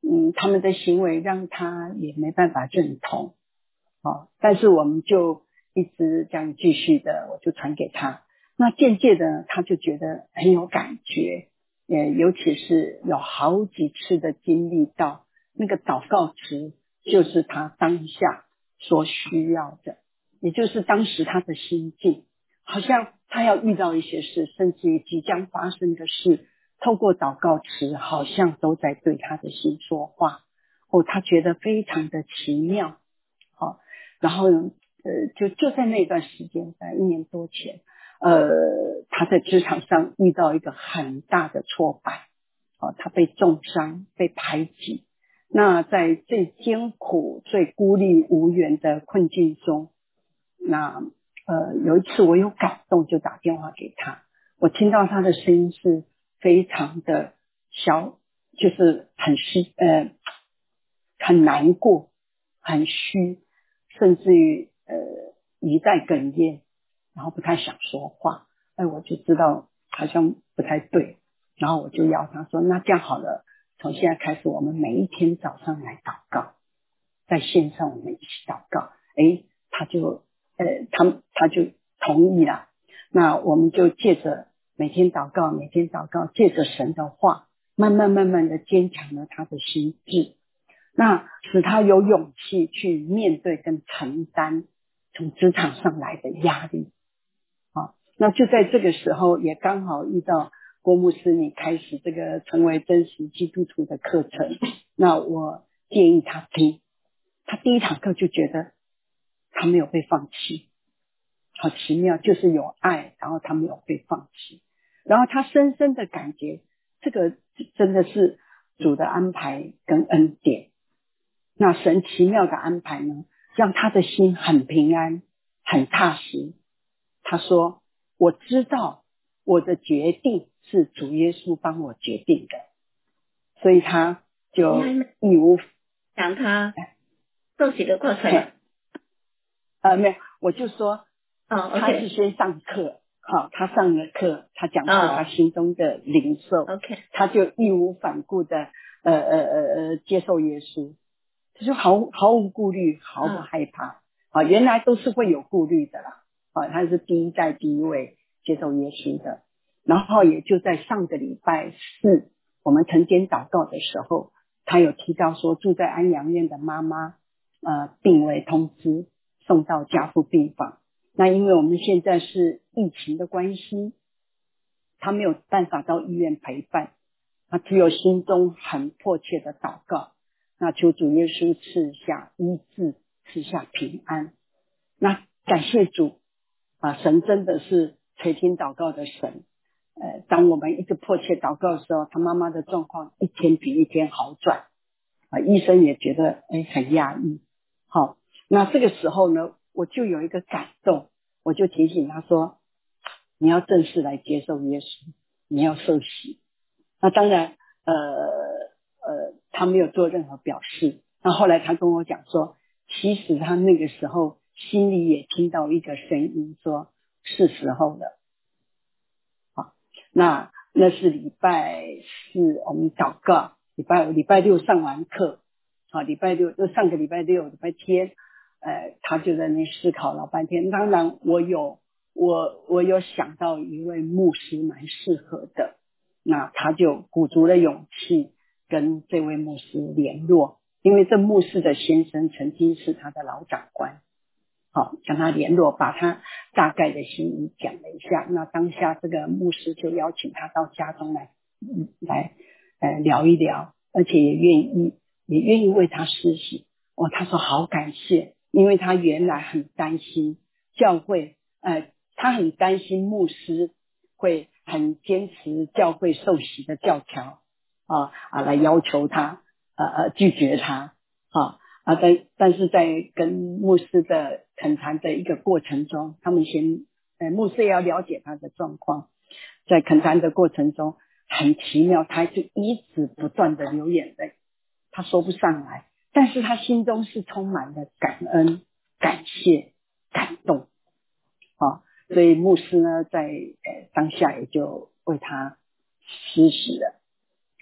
S4: 嗯，他们的行为让他也没办法认同，哦，但是我们就一直这样继续的，我就传给他。那渐渐的，他就觉得很有感觉，呃，尤其是有好几次的经历到那个祷告词，就是他当下所需要的，也就是当时他的心境，好像他要遇到一些事，甚至于即将发生的事，透过祷告词，好像都在对他的心说话。哦，他觉得非常的奇妙。好，然后呢，呃，就就在那段时间，在一年多前，呃，他在职场上遇到一个很大的挫败，哦，他被重伤，被排挤。那在最艰苦、最孤立无援的困境中，那呃有一次我有感动，就打电话给他，我听到他的声音是非常的小，就是很虚，呃，很难过，很虚，甚至于呃一再哽咽，然后不太想说话。哎，我就知道好像不太对，然后我就邀他说，那这样好了，从现在开始我们每一天早上来祷告，在线上我们一起祷告。哎，他就呃他他就同意了。那我们就借着每天祷告，每天祷告，借着神的话，慢慢慢慢的坚强了他的心智，那使他有勇气去面对跟承担从职场上来的压力。好，那就在这个时候，也刚好遇到郭牧师你开始这个成为真实基督徒的课程，那我建议他听，他第一堂课就觉得他没有被放弃，好奇妙，就是有爱，然后他没有被放弃，然后他深深的感觉这个真的是主的安排跟恩典。那神奇妙的安排呢，让他的心很平安，很踏实。他说，我知道我的决定是主耶稣帮我决定的，所以他就义无
S1: 讲他受洗的过程。
S4: 呃，没有，我就说，
S1: 哦，
S4: 他是先上课，好，他上了课，他讲出他心中的领受，
S1: OK，
S4: 他就义无反顾的呃呃呃呃接受耶稣，他就毫毫无顾虑，毫不害怕。啊，原来都是会有顾虑的啦。啊，他是第一代第一位接受耶稣的。然后也就在上个礼拜四，我们晨间祷告的时候，他有提到说，住在安养院的妈妈，呃，病危通知送到加护病房。那因为我们现在是疫情的关系，他没有办法到医院陪伴，他只有心中很迫切的祷告。那求主耶稣赐下医治，赐下平安。那感谢主啊，神真的是垂听祷告的神。呃，当我们一直迫切祷告的时候，他妈妈的状况一天比一天好转啊，医生也觉得哎很压抑。好，那这个时候呢，我就有一个感动，我就提醒他说，你要正式来接受耶稣，你要受洗。那当然呃呃，他没有做任何表示。那后来他跟我讲说，其实他那个时候心里也听到一个声音说，是时候了。好，那那是礼拜四我们祷告，礼拜五礼拜六上完课，好，礼拜六就上个礼拜六礼拜天，呃，他就在那思考老半天。当然我有我我有想到一位牧师蛮适合的，那他就鼓足了勇气跟这位牧师联络，因为这牧师的先生曾经是他的老长官。好，跟他联络，把他大概的心意讲了一下。那当下这个牧师就邀请他到家中来，嗯、来呃聊一聊，而且也愿意也愿意为他施洗。哦，他说好感谢，因为他原来很担心教会，呃，他很担心牧师会很坚持教会受洗的教条啊啊，来要求他，呃呃拒绝他，啊。啊，但但是在跟牧师的恳谈的一个过程中，他们先，呃，牧师也要了解他的状况，在恳谈的过程中，很奇妙，他就一直不断的流眼泪，他说不上来，但是他心中是充满了感恩、感谢、感动，啊，所以牧师呢，在呃当下也就为他施洗了。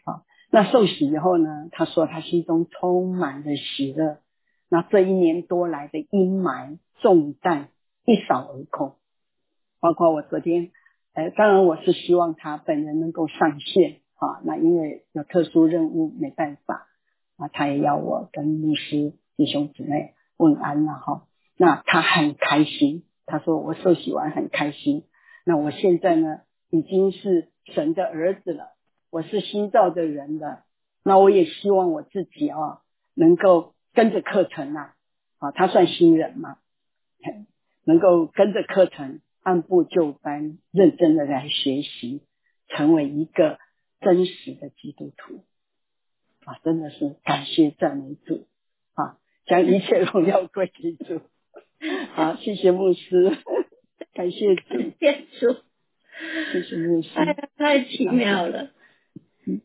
S4: 那受洗以后呢，他说他心中充满了喜乐，那这一年多来的阴霾重担一扫而空。包括我昨天呃，当然我是希望他本人能够上线啊，那因为有特殊任务没办法啊，他也要我跟牧师弟兄姊妹问安了哈。那他很开心，他说我受洗完很开心，那我现在呢已经是神的儿子了，我是新造的人了，那我也希望我自己啊能够跟着课程啊，啊他算新人嘛，能够跟着课程按部就班认真的来学习，成为一个真实的基督徒啊！真的是感谢赞美主啊，将一切荣耀归给主。好，谢谢牧师，感谢主，
S1: 感谢主，
S4: 谢谢牧师，
S1: 哎呀，太奇妙了。
S4: 嗯，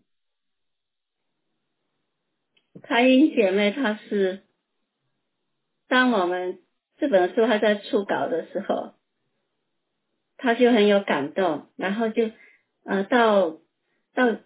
S1: 台英姐妹她是，当我们这本书还在初稿的时候，她就很有感动，然后就呃到到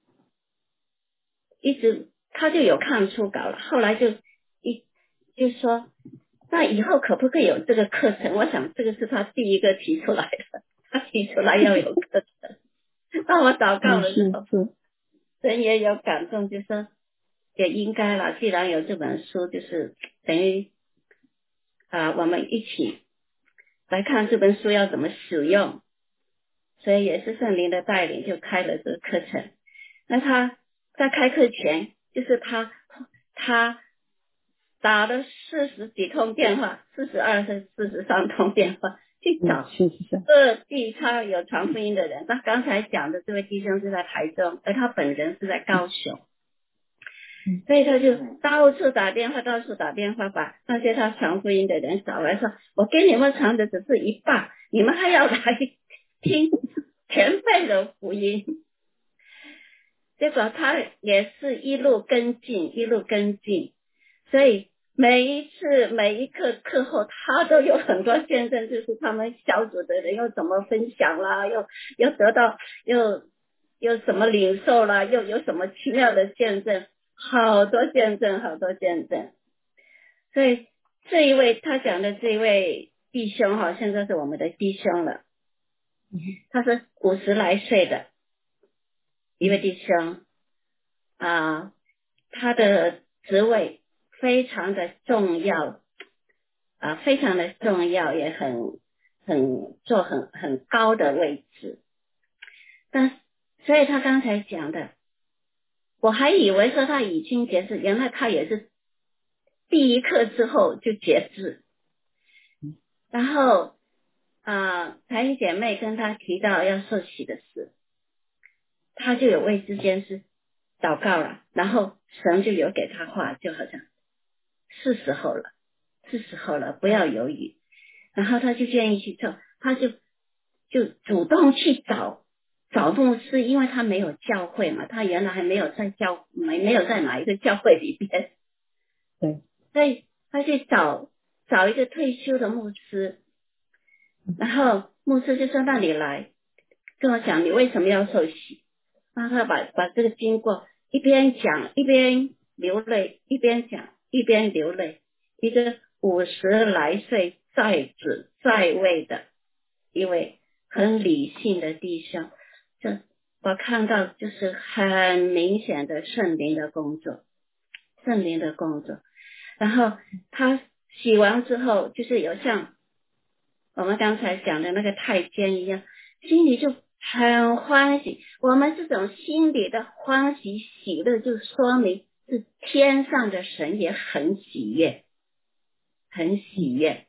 S1: 一直她就有看初稿了，后来就一就说，那以后可不可以有这个课程？我想这个是她第一个提出来的，她提出来要有课程。当我祷告的时候，神也有感动，就说也应该了，既然有这本书，就是等于啊，我们一起来看这本书要怎么使用，所以也是圣灵的带领，就开了这个课程。那他在开课前，就是他他打了四十几通电话，四十二和四十三通电话去找各地他有传福音的人。那刚才讲的这位弟兄是在台中，而他本人是在高雄，所以他就到处打电话，到处打电话，把那些他传福音的人找来说，我给你们传的只是一半，你们还要来听全备的福音。结果他也是一路跟进，一路跟进，所以每一次每一课课后，他都有很多见证，就是他们小组的人又怎么分享啦，又又得到又又什么领受啦，又有什么奇妙的见证，好多见证，好多见证。所以这一位他讲的这一位弟兄哈，现在是我们的弟兄了，他是五十来岁的一位弟兄啊，他的职位非常的重要啊，非常的重要，也很很做很很高的位置。但所以他刚才讲的，我还以为说他已经节制，原来他也是第一课之后就节制。然后啊，台英姐妹跟他提到要受洗的事，他就有为这件事祷告了，然后神就有给他话，就好像是时候了，是时候了，不要犹豫。然后他就愿意去做，他就就主动去找找牧师，因为他没有教会嘛，他原来还没有在教没没有在哪一个教会里边，
S4: 对，
S1: 所以他去找找一个退休的牧师，然后牧师就说那你来跟我讲你为什么要受洗，然后他把把这个经过一边讲一边流泪，一边讲一边流泪，一个五十来岁在子在位的一位很理性的弟兄，就我看到就是很明显的圣灵的工作，圣灵的工作。然后他洗完之后，就是有像我们刚才讲的那个太监一样，心里就很欢喜。我们这种心里的欢喜喜乐，就说明是天上的神也很喜悦，很喜悦。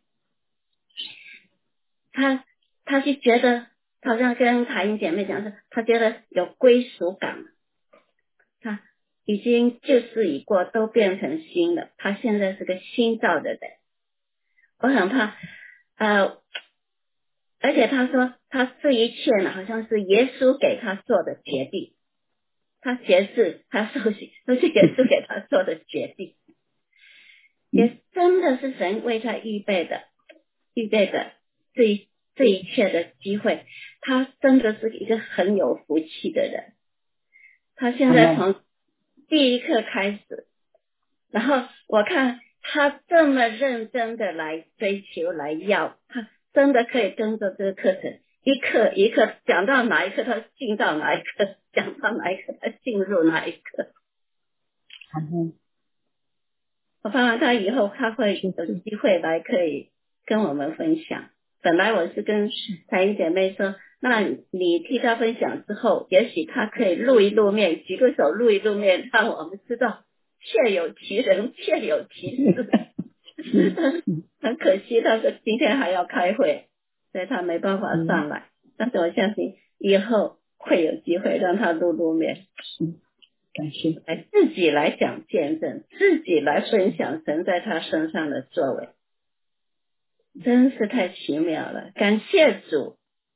S1: 他他就觉得，好像跟台英姐妹讲说，他觉得有归属感，他已经旧事已过，都变成新了。他现在是个新造的人。我很怕，呃，而且他说他这一切呢，好像是耶稣给他做的决定。他决志，他受洗，都是耶稣给他做的决定，也真的是神为他预备的，预备的这一这一切的机会。他真的是一个很有福气的人。他现在从第一课开始，然后我看他这么认真的来追求来要，他真的可以跟着这个课程一课一课讲到哪一课他进到哪一课，讲到哪一课他进入哪一课。
S3: 嗯，
S1: 我盼望他以后他会有机会来可以跟我们分享。本来我是跟台英姐妹说，那你替他分享之后，也许他可以录一录面，举个手录一录面，让我们知道确有其人，确有其事。很可惜，他说今天还要开会，所以他没办法上来。但是我相信以后会有机会让他录录面。
S3: 感谢。
S1: 来自己来讲见证，自己来分享神在他身上的作为，真是太奇妙了，感谢主。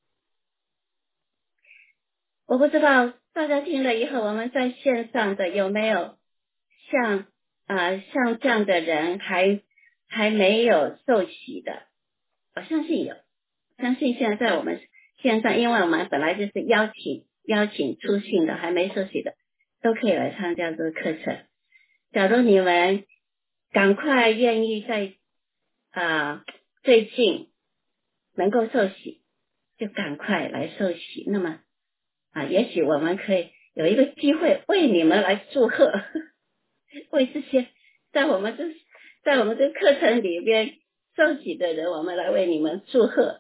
S1: 我不知道大家听了以后，我们在线上的有没有像啊、呃、像这样的人还还没有受洗的？我相信有，相信现在在我们线上，因为我们本来就是邀请邀请出信的，还没受洗的都可以来参加这个课程。假如你们赶快愿意在啊、呃、最近能够受洗，就赶快来受洗。那么啊，也许我们可以有一个机会为你们来祝贺，为这些在我们这在我们这课程里边受洗的人，我们来为你们祝贺。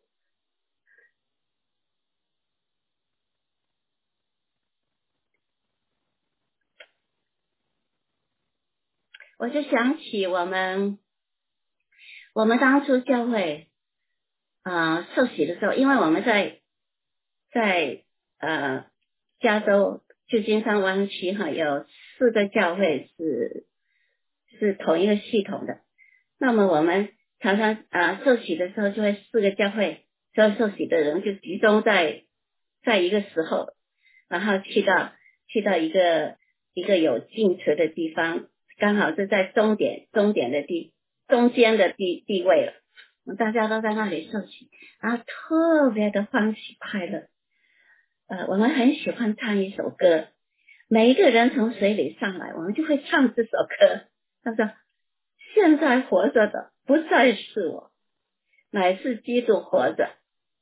S1: 我就想起我们我们当初教会啊、呃、受洗的时候，因为我们在在呃加州旧金山湾区哈有四个教会是是同一个系统的，那么我们常常啊、呃、受洗的时候就会四个教会所有受洗的人就集中在在一个时候，然后去到去到一个一个有进池的地方，刚好是在终点终点的地中间的地地位了，大家都在那里受洗，然后特别的欢喜快乐。呃，我们很喜欢唱一首歌，每一个人从水里上来，我们就会唱这首歌。他说：“现在活着的不再是我，乃是基督活着。”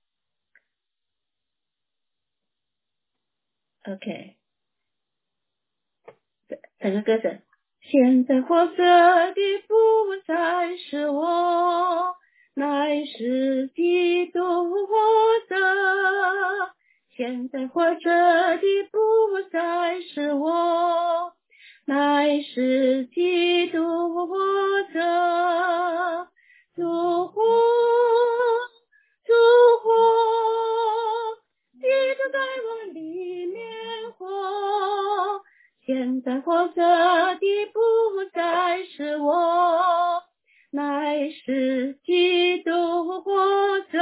S1: OK， 整个歌词。现在活着的不再是我，乃是基督活着。现在活着的不再是我，乃是基督活着。主活，主活，基督在我里面活。现在活着的不再是我，乃是基督活着。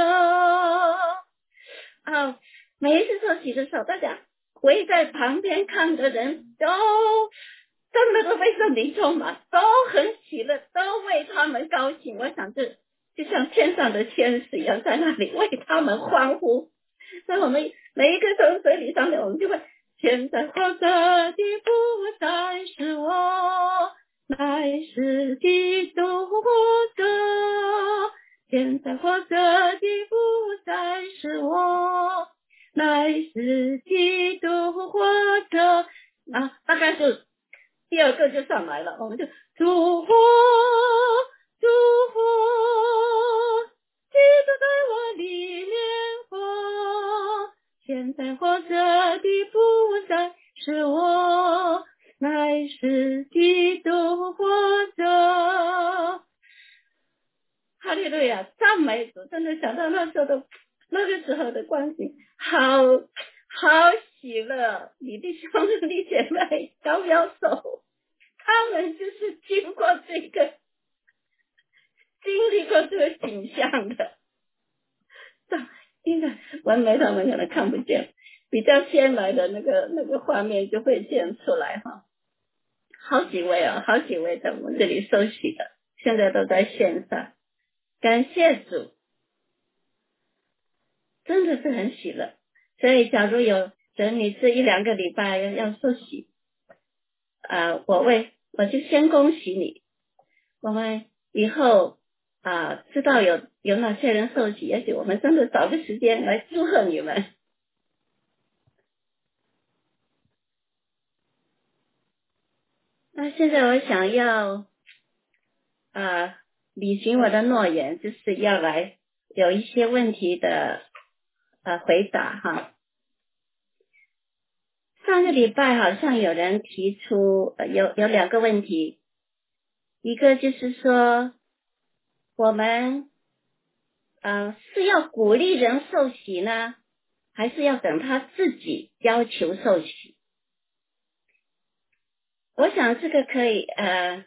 S1: 啊，每一次受洗的时候，大家围在旁边看的人都真的都被圣灵充满，都很喜乐，都为他们高兴。我想这就像天上的天使一样，在那里为他们欢呼。所以我们每一个从水里上面，我们就会现在活着的不再是我，乃是基督活着。现在活着的不再是我，乃是基督活着。啊，大概是第二个就上来了，我们就主活，主活，基督在我里面活。现在活着的不再是我，乃是基督活着。哈利路亚，赞美主！真的想到那时候的那个时候的光景，好好喜乐！你的兄弟姐妹摇摇手，他们就是经过这个经历过这个景象的。应该文梅他们可能看不见，比较先来的那个那个画面就会现出来哈。好几位啊，好几位在我们这里受洗的，现在都在线上，感谢主，真的是很喜乐。所以假如有人你这一两个礼拜要受洗， 呃，我为我就先恭喜你，我们以后啊、呃、知道有有哪些人受洗，也许我们真的找个时间来祝贺你们。那现在我想要呃履行我的诺言，就是要来有一些问题的呃回答哈。上个礼拜好像有人提出、呃、有有两个问题，一个就是说我们呃是要鼓励人受洗呢，还是要等他自己要求受洗？我想这个可以呃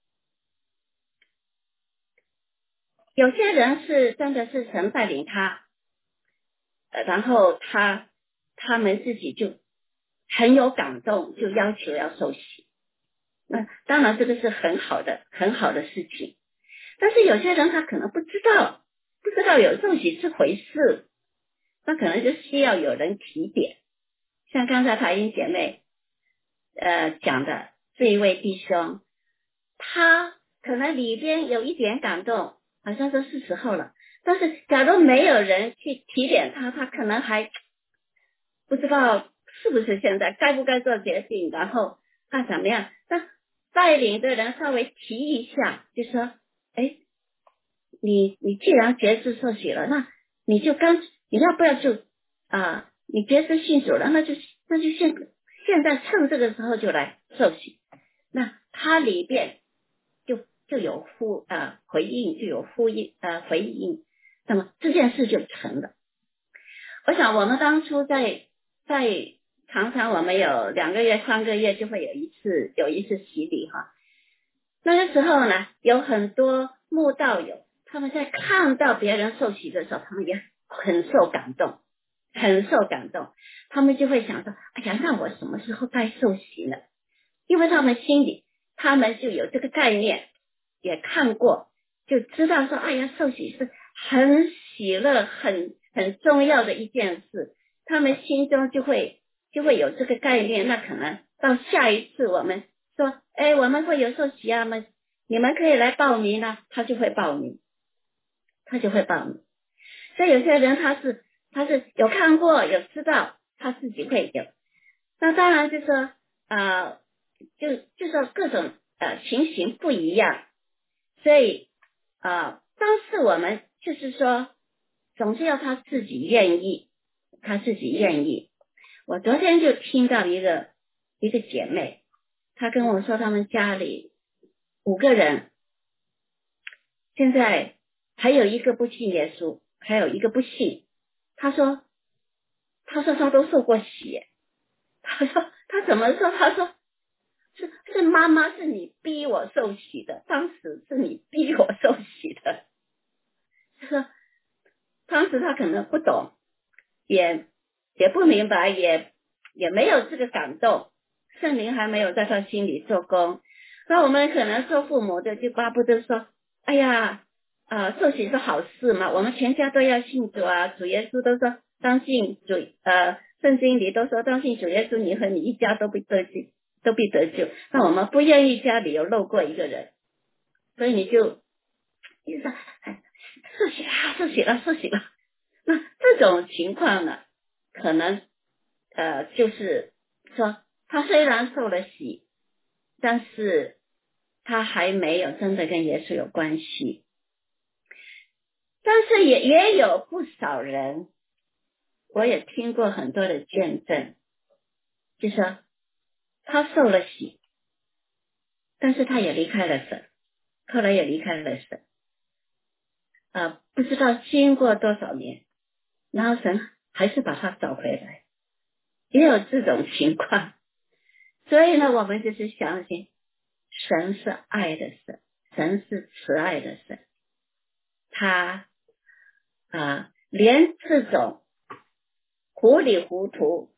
S1: 有些人是真的是神带领他，呃然后他他们自己就很有感动，就要求要受洗。那当然这个是很好的很好的事情，但是有些人他可能不知道不知道有受洗这回事，那可能就需要有人提点。像刚才台英姐妹呃讲的这一位弟兄，他可能里边有一点感动，好像说是时候了，但是假如没有人去提点他，他可能还不知道是不是现在该不该做决定，然后他怎么样，但带领的人稍微提一下，就说哎，你你既然决志受洗了，那你就刚你要不要就啊、呃，你决志信主了，那就那就现现在趁这个时候就来受洗，那他里边就就有呼呃回应，就有呼应呃回应，那么这件事就成了。我想我们当初在在常常我们有两个月三个月就会有一次有一次洗礼哈，那个时候呢有很多慕道友，他们在看到别人受洗的时候，他们也很受感动很受感动，他们就会想说哎呀，那我什么时候该受洗呢？因为他们心里他们就有这个概念，也看过，就知道说哎呀，受洗是很喜乐很很重要的一件事，他们心中就会就会有这个概念。那可能到下一次我们说哎，我们会有受洗啊，们你们可以来报名啊，他就会报名他就会报名。所以有些人他是他是有看过有知道，他自己会有。那当然就说呃就就说各种呃情形不一样，所以呃当时我们就是说总是要他自己愿意他自己愿意。我昨天就听到一个一个姐妹，她跟我说他们家里五个人，现在还有一个不信耶稣，还有一个不信。她说她说她都受过洗，她说她怎么说，她说是是妈妈是你逼我受洗的，当时是你逼我受洗的。她说当时她可能不懂，也也不明白，也也没有这个感动，圣灵还没有在她心里做工。那我们可能做父母的就巴不得说哎呀呃，受洗是好事嘛，我们全家都要信主啊，主耶稣都说当信主呃，圣经里都说当信主耶稣，你和你一家都必得救都必得救。那我们不愿意家里有漏过一个人，所以你就你说哎，受洗了受洗了受洗了。那这种情况呢，可能呃就是说他虽然受了洗，但是他还没有真的跟耶稣有关系。但是也也有不少人，我也听过很多的见证，就说他受了洗，但是他也离开了神，后来也离开了神啊、呃，不知道经过多少年，然后神还是把他找回来，也有这种情况。所以呢，我们就是相信神是爱的神，神是慈爱的神，他啊、呃，连这种糊里糊涂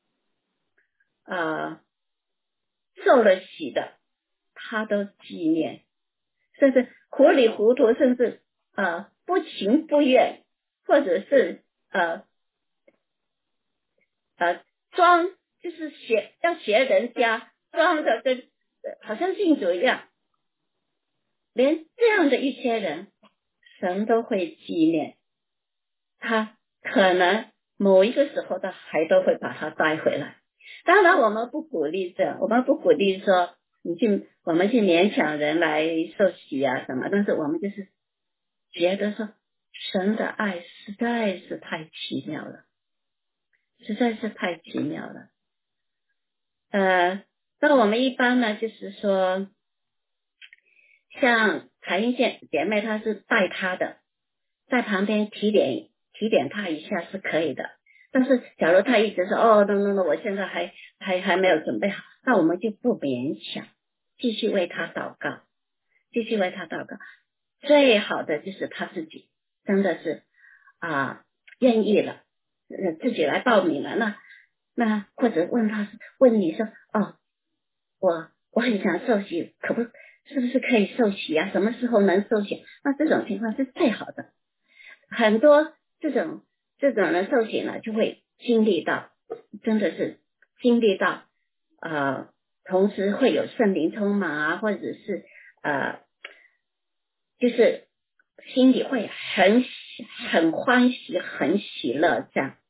S1: 呃受了洗的他都纪念，甚至糊里糊涂，甚至呃不情不愿，或者是呃呃装就是学要学人家装的跟好像信主一样，连这样的一些人神都会纪念，他可能某一个时候他还都会把他带回来。当然我们不鼓励这样，我们不鼓励说你去我们去勉强人来受洗啊什么，但是我们就是觉得说神的爱实在是太奇妙了，实在是太奇妙了。呃，那我们一般呢就是说像彩英姐姐妹她是带她的，在旁边提点提点她一下是可以的，但是假如她一直说哦 no no no 我现在还还还没有准备好，那我们就不勉强，继续为她祷告，继续为她祷告。最好的就是她自己真的是啊愿意了，呃自己来报名了，那那或者问她问你说哦我我很想受洗，可不是不是可以受洗啊？什么时候能受洗？那这种情况是最好的。很多这种这种人受洗呢，就会经历到，真的是经历到呃，同时会有圣灵充满啊，或者是呃，就是心里会很很欢喜、很喜乐这样。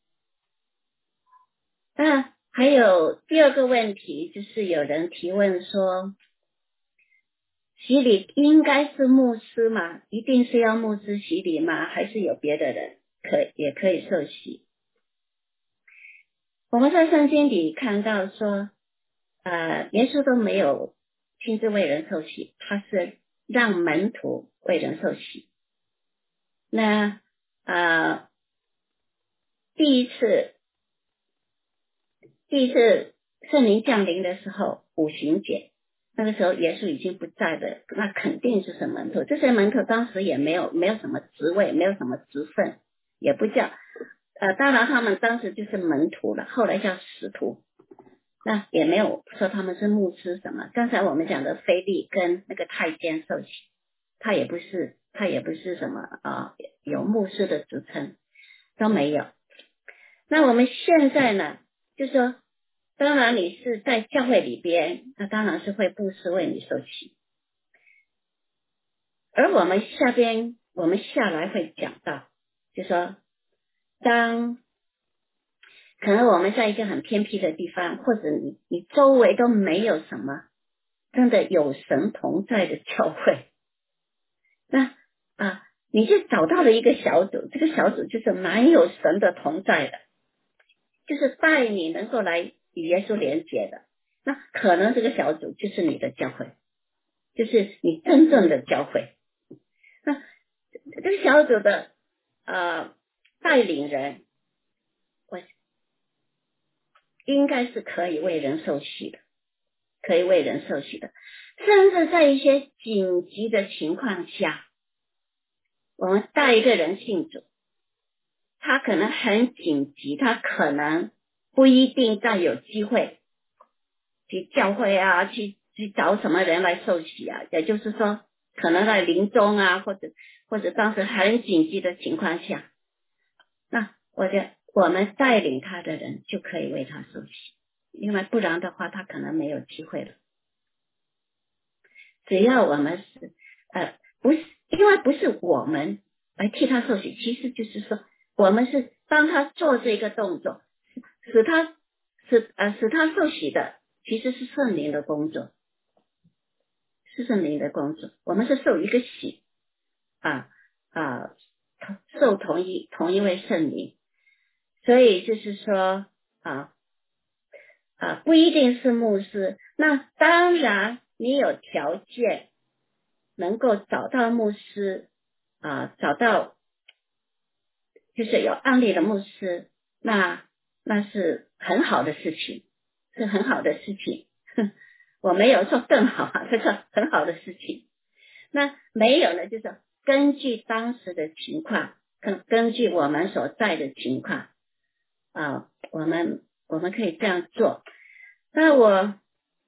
S1: 那还有第二个问题，就是有人提问说，洗礼应该是牧师吗？一定是要牧师洗礼吗？还是有别的人可也可以受洗？我们在圣经里看到说，呃，耶稣都没有亲自为人受洗，他是让门徒为人受洗。那呃，第一次第一次圣灵降临的时候，五旬节。那个时候耶稣已经不在的，那肯定就是门徒。这些门徒当时也没有没有什么职位，没有什么职分，也不叫呃，当然他们当时就是门徒了，后来叫使徒。那也没有说他们是牧师什么。刚才我们讲的腓力跟那个太监受洗，他也不是他也不是什么啊、呃、有牧师的职称，都没有。那我们现在呢，就说当然你是在教会里边，那当然是会布施为你受洗。而我们下边我们下来会讲到，就说当可能我们在一个很偏僻的地方，或者你你周围都没有什么真的有神同在的教会，那啊你就找到了一个小组，这个小组就是蛮有神的同在的，就是带你能够来与耶稣连接的，那可能这个小组就是你的教会，就是你真正的教会。那这个小组的呃带领人，我应该是可以为人受洗的，可以为人受洗的，甚至在一些紧急的情况下，我们带一个人信主，他可能很紧急，他可能不一定再有机会去教会啊，去去找什么人来受洗啊，也就是说可能在临终啊，或者或者当时很紧急的情况下，那我觉得我们带领他的人就可以为他受洗，因为不然的话他可能没有机会了。只要我们是呃不是，因为不是我们来替他受洗，其实就是说我们是帮他做这个动作，使他使呃使他受洗的，其实是圣灵的工作，是圣灵的工作，我们是受一个洗啊啊，受同一同一位圣灵，所以就是说啊啊不一定是牧师，那当然你有条件能够找到牧师啊，找到就是有案例的牧师，那那是很好的事情，是很好的事情。我没有说更好啊，这是很好的事情。那没有呢，就是根据当时的情况，根根据我们所在的情况啊，我们我们可以这样做。那我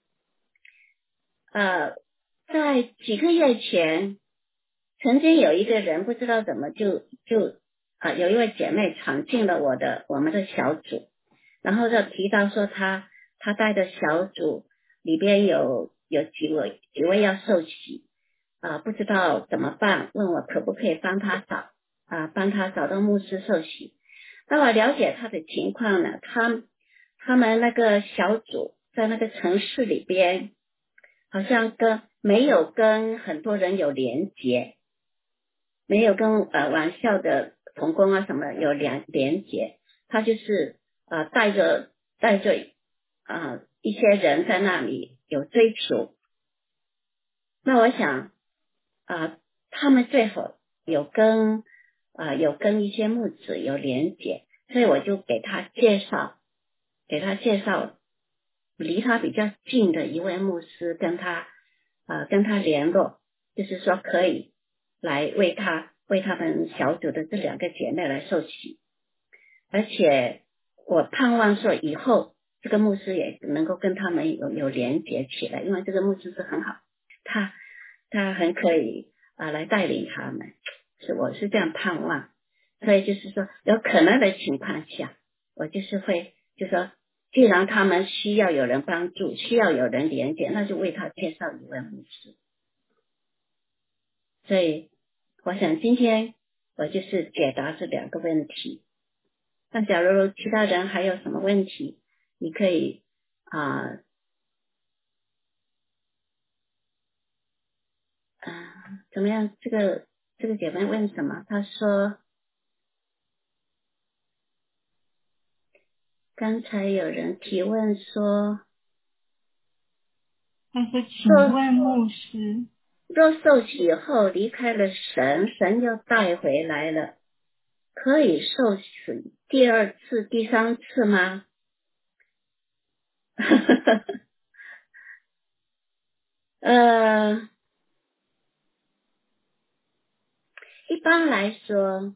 S1: 呃在几个月前，曾经有一个人不知道怎么就就啊、呃、有一位姐妹闯进了我的我们的小组，然后就提到说她她带的小组里边有有几位几位要受洗啊，不知道怎么办，问我可不可以帮他找啊，帮他找到牧师受洗。那我了解他的情况呢，他他们那个小组在那个城市里边，好像跟没有跟很多人有连结，没有跟呃玩校的同工啊什么有连连结，他就是呃带着带着啊、呃、一些人在那里有追求。那我想啊、呃、他们最后有跟啊、呃、有跟一些牧者有连结，所以我就给他介绍给他介绍离他比较近的一位牧师，跟他啊、呃跟他联络，就是说可以来为他为他们小组的这两个姐妹来受洗。而且我盼望说以后这个牧师也能够跟他们有有连结起来，因为这个牧师是很好，他他很可以啊、呃、来带领他们，是我是这样盼望。所以就是说有可能的情况下，我就是会就说既然他们需要有人帮助，需要有人连接，那就为他介绍一位牧师。所以我想今天我就是解答这两个问题。那假如其他人还有什么问题，你可以啊啊、呃呃、怎么样？这个这个姐妹问什么？她说刚才有人提问说，
S2: 他说：“请问牧师，
S1: 若受洗后离开了神，神又带回来了，可以受洗第二次、第三次吗？”呃，一般来说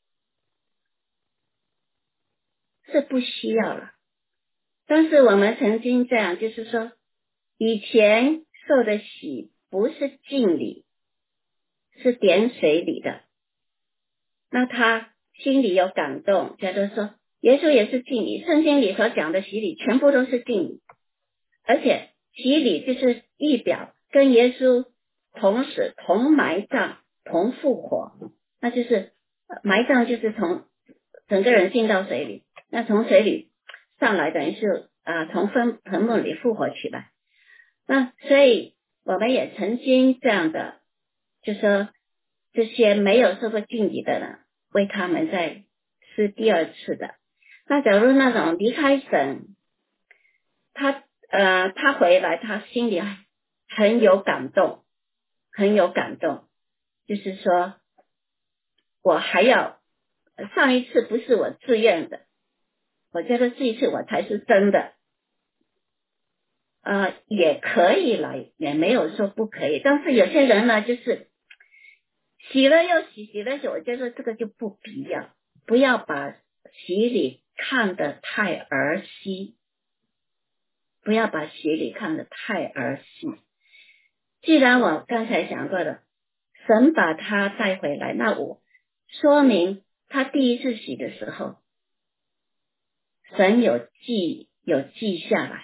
S1: 是不需要了，但是我们曾经这样，就是说以前受的洗不是浸礼，是点水礼的，那他心里有感动，觉得说耶稣也是浸礼，圣经里所讲的洗礼全部都是浸礼，而且洗礼就是预表跟耶稣同死、同埋葬、同复活，那就是埋葬就是从整个人进到水里，那从水里上来等于是啊、呃、从坟坟墓里复活起来。那所以我们也曾经这样的，就说这些没有受过浸礼的人，为他们再施第二次的。那假如那种离开神，他呃他回来，他心里很有感动，很有感动，就是说我还要上一次不是我自愿的，我觉得这一次我才是真的。呃，也可以来，也没有说不可以，但是有些人呢，就是洗了又洗，洗了洗，我觉得这个就不必要，不要把洗礼看得太儿戏，不要把洗礼看得太儿戏。既然我刚才讲过的，神把他带回来，那我说明他第一次洗的时候，神有记有记下来，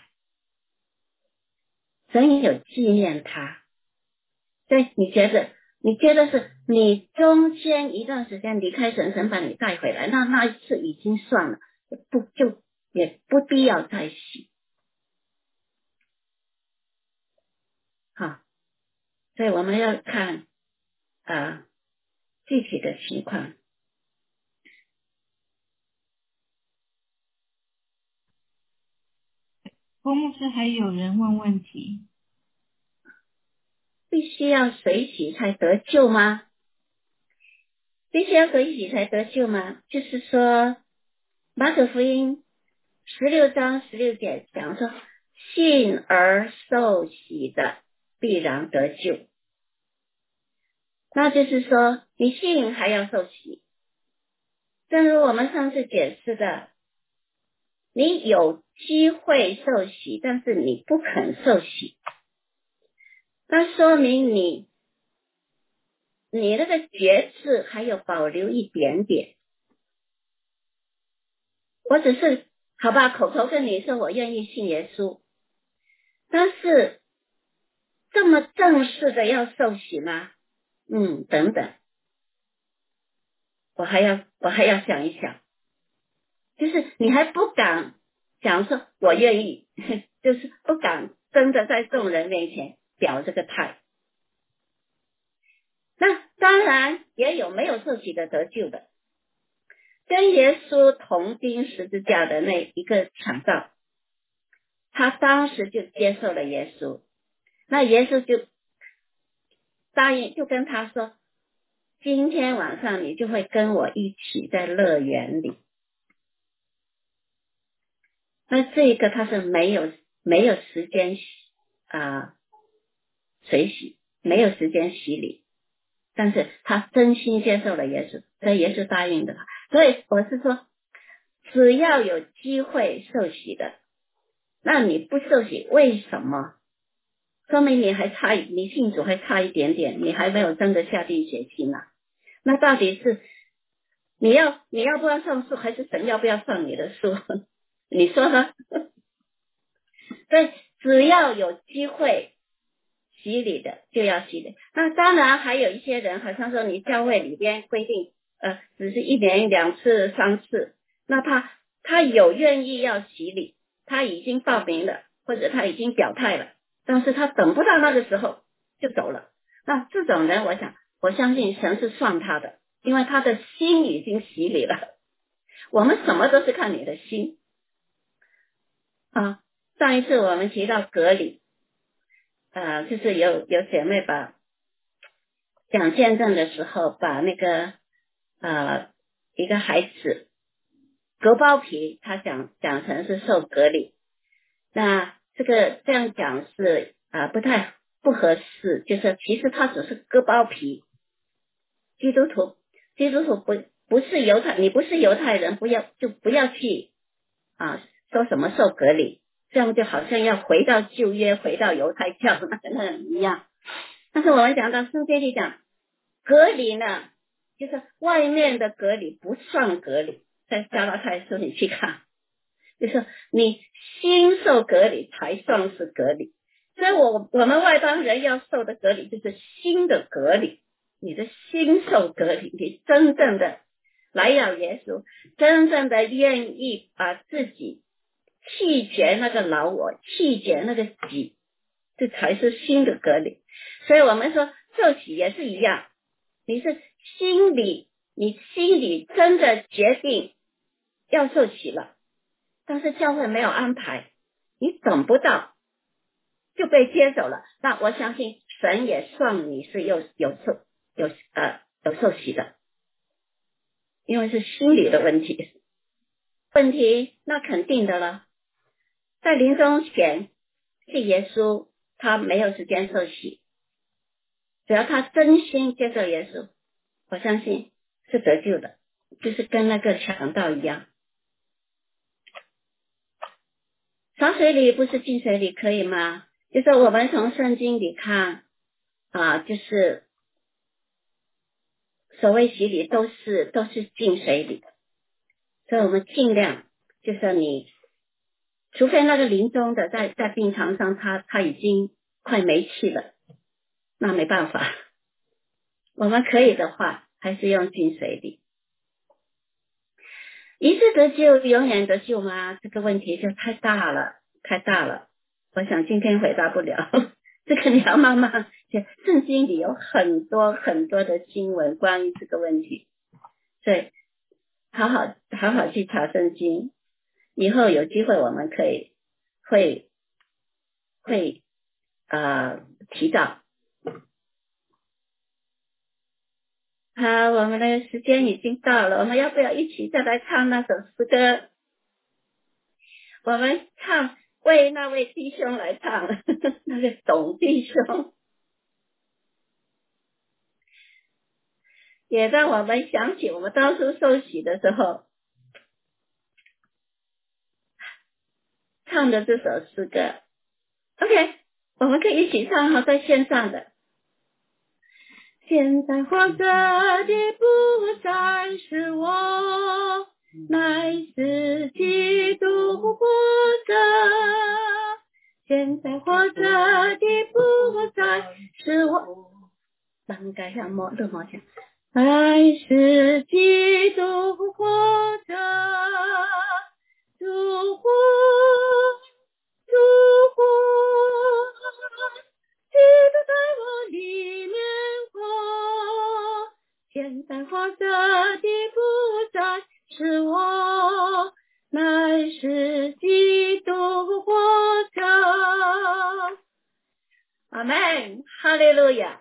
S1: 神有纪念他。对，你觉得你觉得是你中间一段时间离开神，神把你带回来，那那一次已经算了，不就也不必要再洗。好，所以我们要看啊、呃、具体的情况。
S2: 郭牧师还有人问问题。
S1: 必须要水洗才得救吗？必须要水洗才得救吗？就是说马可福音十六章十六节讲说，信而受洗的必然得救。那就是说你信还要受洗，正如我们上次解释的，你有机会受洗，但是你不肯受洗，那说明你你那个觉知还有保留一点点。我只是好吧，口头跟你说我愿意信耶稣，但是这么正式的要受洗吗？嗯，等等，我还要我还要想一想，就是你还不敢讲说我愿意，就是不敢真的在众人面前表这个态。那当然也有没有受洗的得救的，跟耶稣同钉十字架的那一个强盗，他当时就接受了耶稣，那耶稣就答应，就跟他说，今天晚上你就会跟我一起在乐园里。那这个他是没有没有时间啊水洗，没有时间洗礼，但是他真心接受了耶稣，所以耶稣答应的他。所以我是说，只要有机会受洗的，那你不受洗，为什么？说明你还差，你信主还差一点点，你还没有真的下定决心啊。那到底是你要你要不要上诉，还是神要不要上你的诉？你说呢？对，只要有机会洗礼的就要洗礼。那当然还有一些人，好像说你教会里边规定呃只是一年两次三次，那他他有愿意要洗礼，他已经报名了，或者他已经表态了，但是他等不到那个时候就走了。那这种人，我想我相信神是算他的，因为他的心已经洗礼了。我们什么都是看你的心啊。上一次我们提到隔离，呃，就是有有姐妹把讲见证的时候，把那个呃一个孩子割包皮，他讲讲成是受隔离，那这个这样讲是啊、呃、不太不合适，就是其实他只是割包皮。基督徒基督徒不不是犹太，你不是犹太人，不要就不要去啊说什么受隔离，这样就好像要回到旧约，回到犹太教那那一样。但是我们讲到圣经里讲隔离呢，就是外面的隔离不算隔离，在加拉太书你去看，就是你心受隔离才算是隔离。所以我我们外邦人要受的隔离就是心的隔离，你的心受隔离，你真正的来要耶稣，真正的愿意把自己弃绝那个老我，弃绝那个己，这才是心的隔离。所以我们说受洗也是一样，你是心里你心里真的决定要受洗了，但是教会没有安排，你等不到就被接走了，那我相信神也算你是有有受有呃有受洗的，因为是心理的问题问题那肯定的了。在临终前信耶稣，他没有时间受洗，只要他真心接受耶稣，我相信是得救的，就是跟那个强盗一样。洒水里不是进水里可以吗？就是我们从圣经里看啊，就是所谓洗礼都是都是进水里的，所以我们尽量就是你除非那个临终的在在病床上他他已经快没气了，那没办法，我们可以的话还是用进水里。一次得救永远得救吗？这个问题就太大了太大了，我想今天回答不了这个你要慢慢，圣经里有很多很多的经文关于这个问题，所以好好好好去查圣经，以后有机会我们可以会会呃提到。好，我们的时间已经到了，我们要不要一起再来唱那首诗歌？我们唱为那位弟兄来唱那个董弟兄，也让我们想起我们当初受洗的时候唱的这首诗歌。 OK， 我们可以一起唱好，在线上的。现在活着的不再是我，乃是基督活着， 现在活着的不再是我。咱们改一下毛乐毛线，还是基督活着，主活，主活，基督在我里面活。现在活着的不再是我，乃是基督活着。阿门，哈利路亚。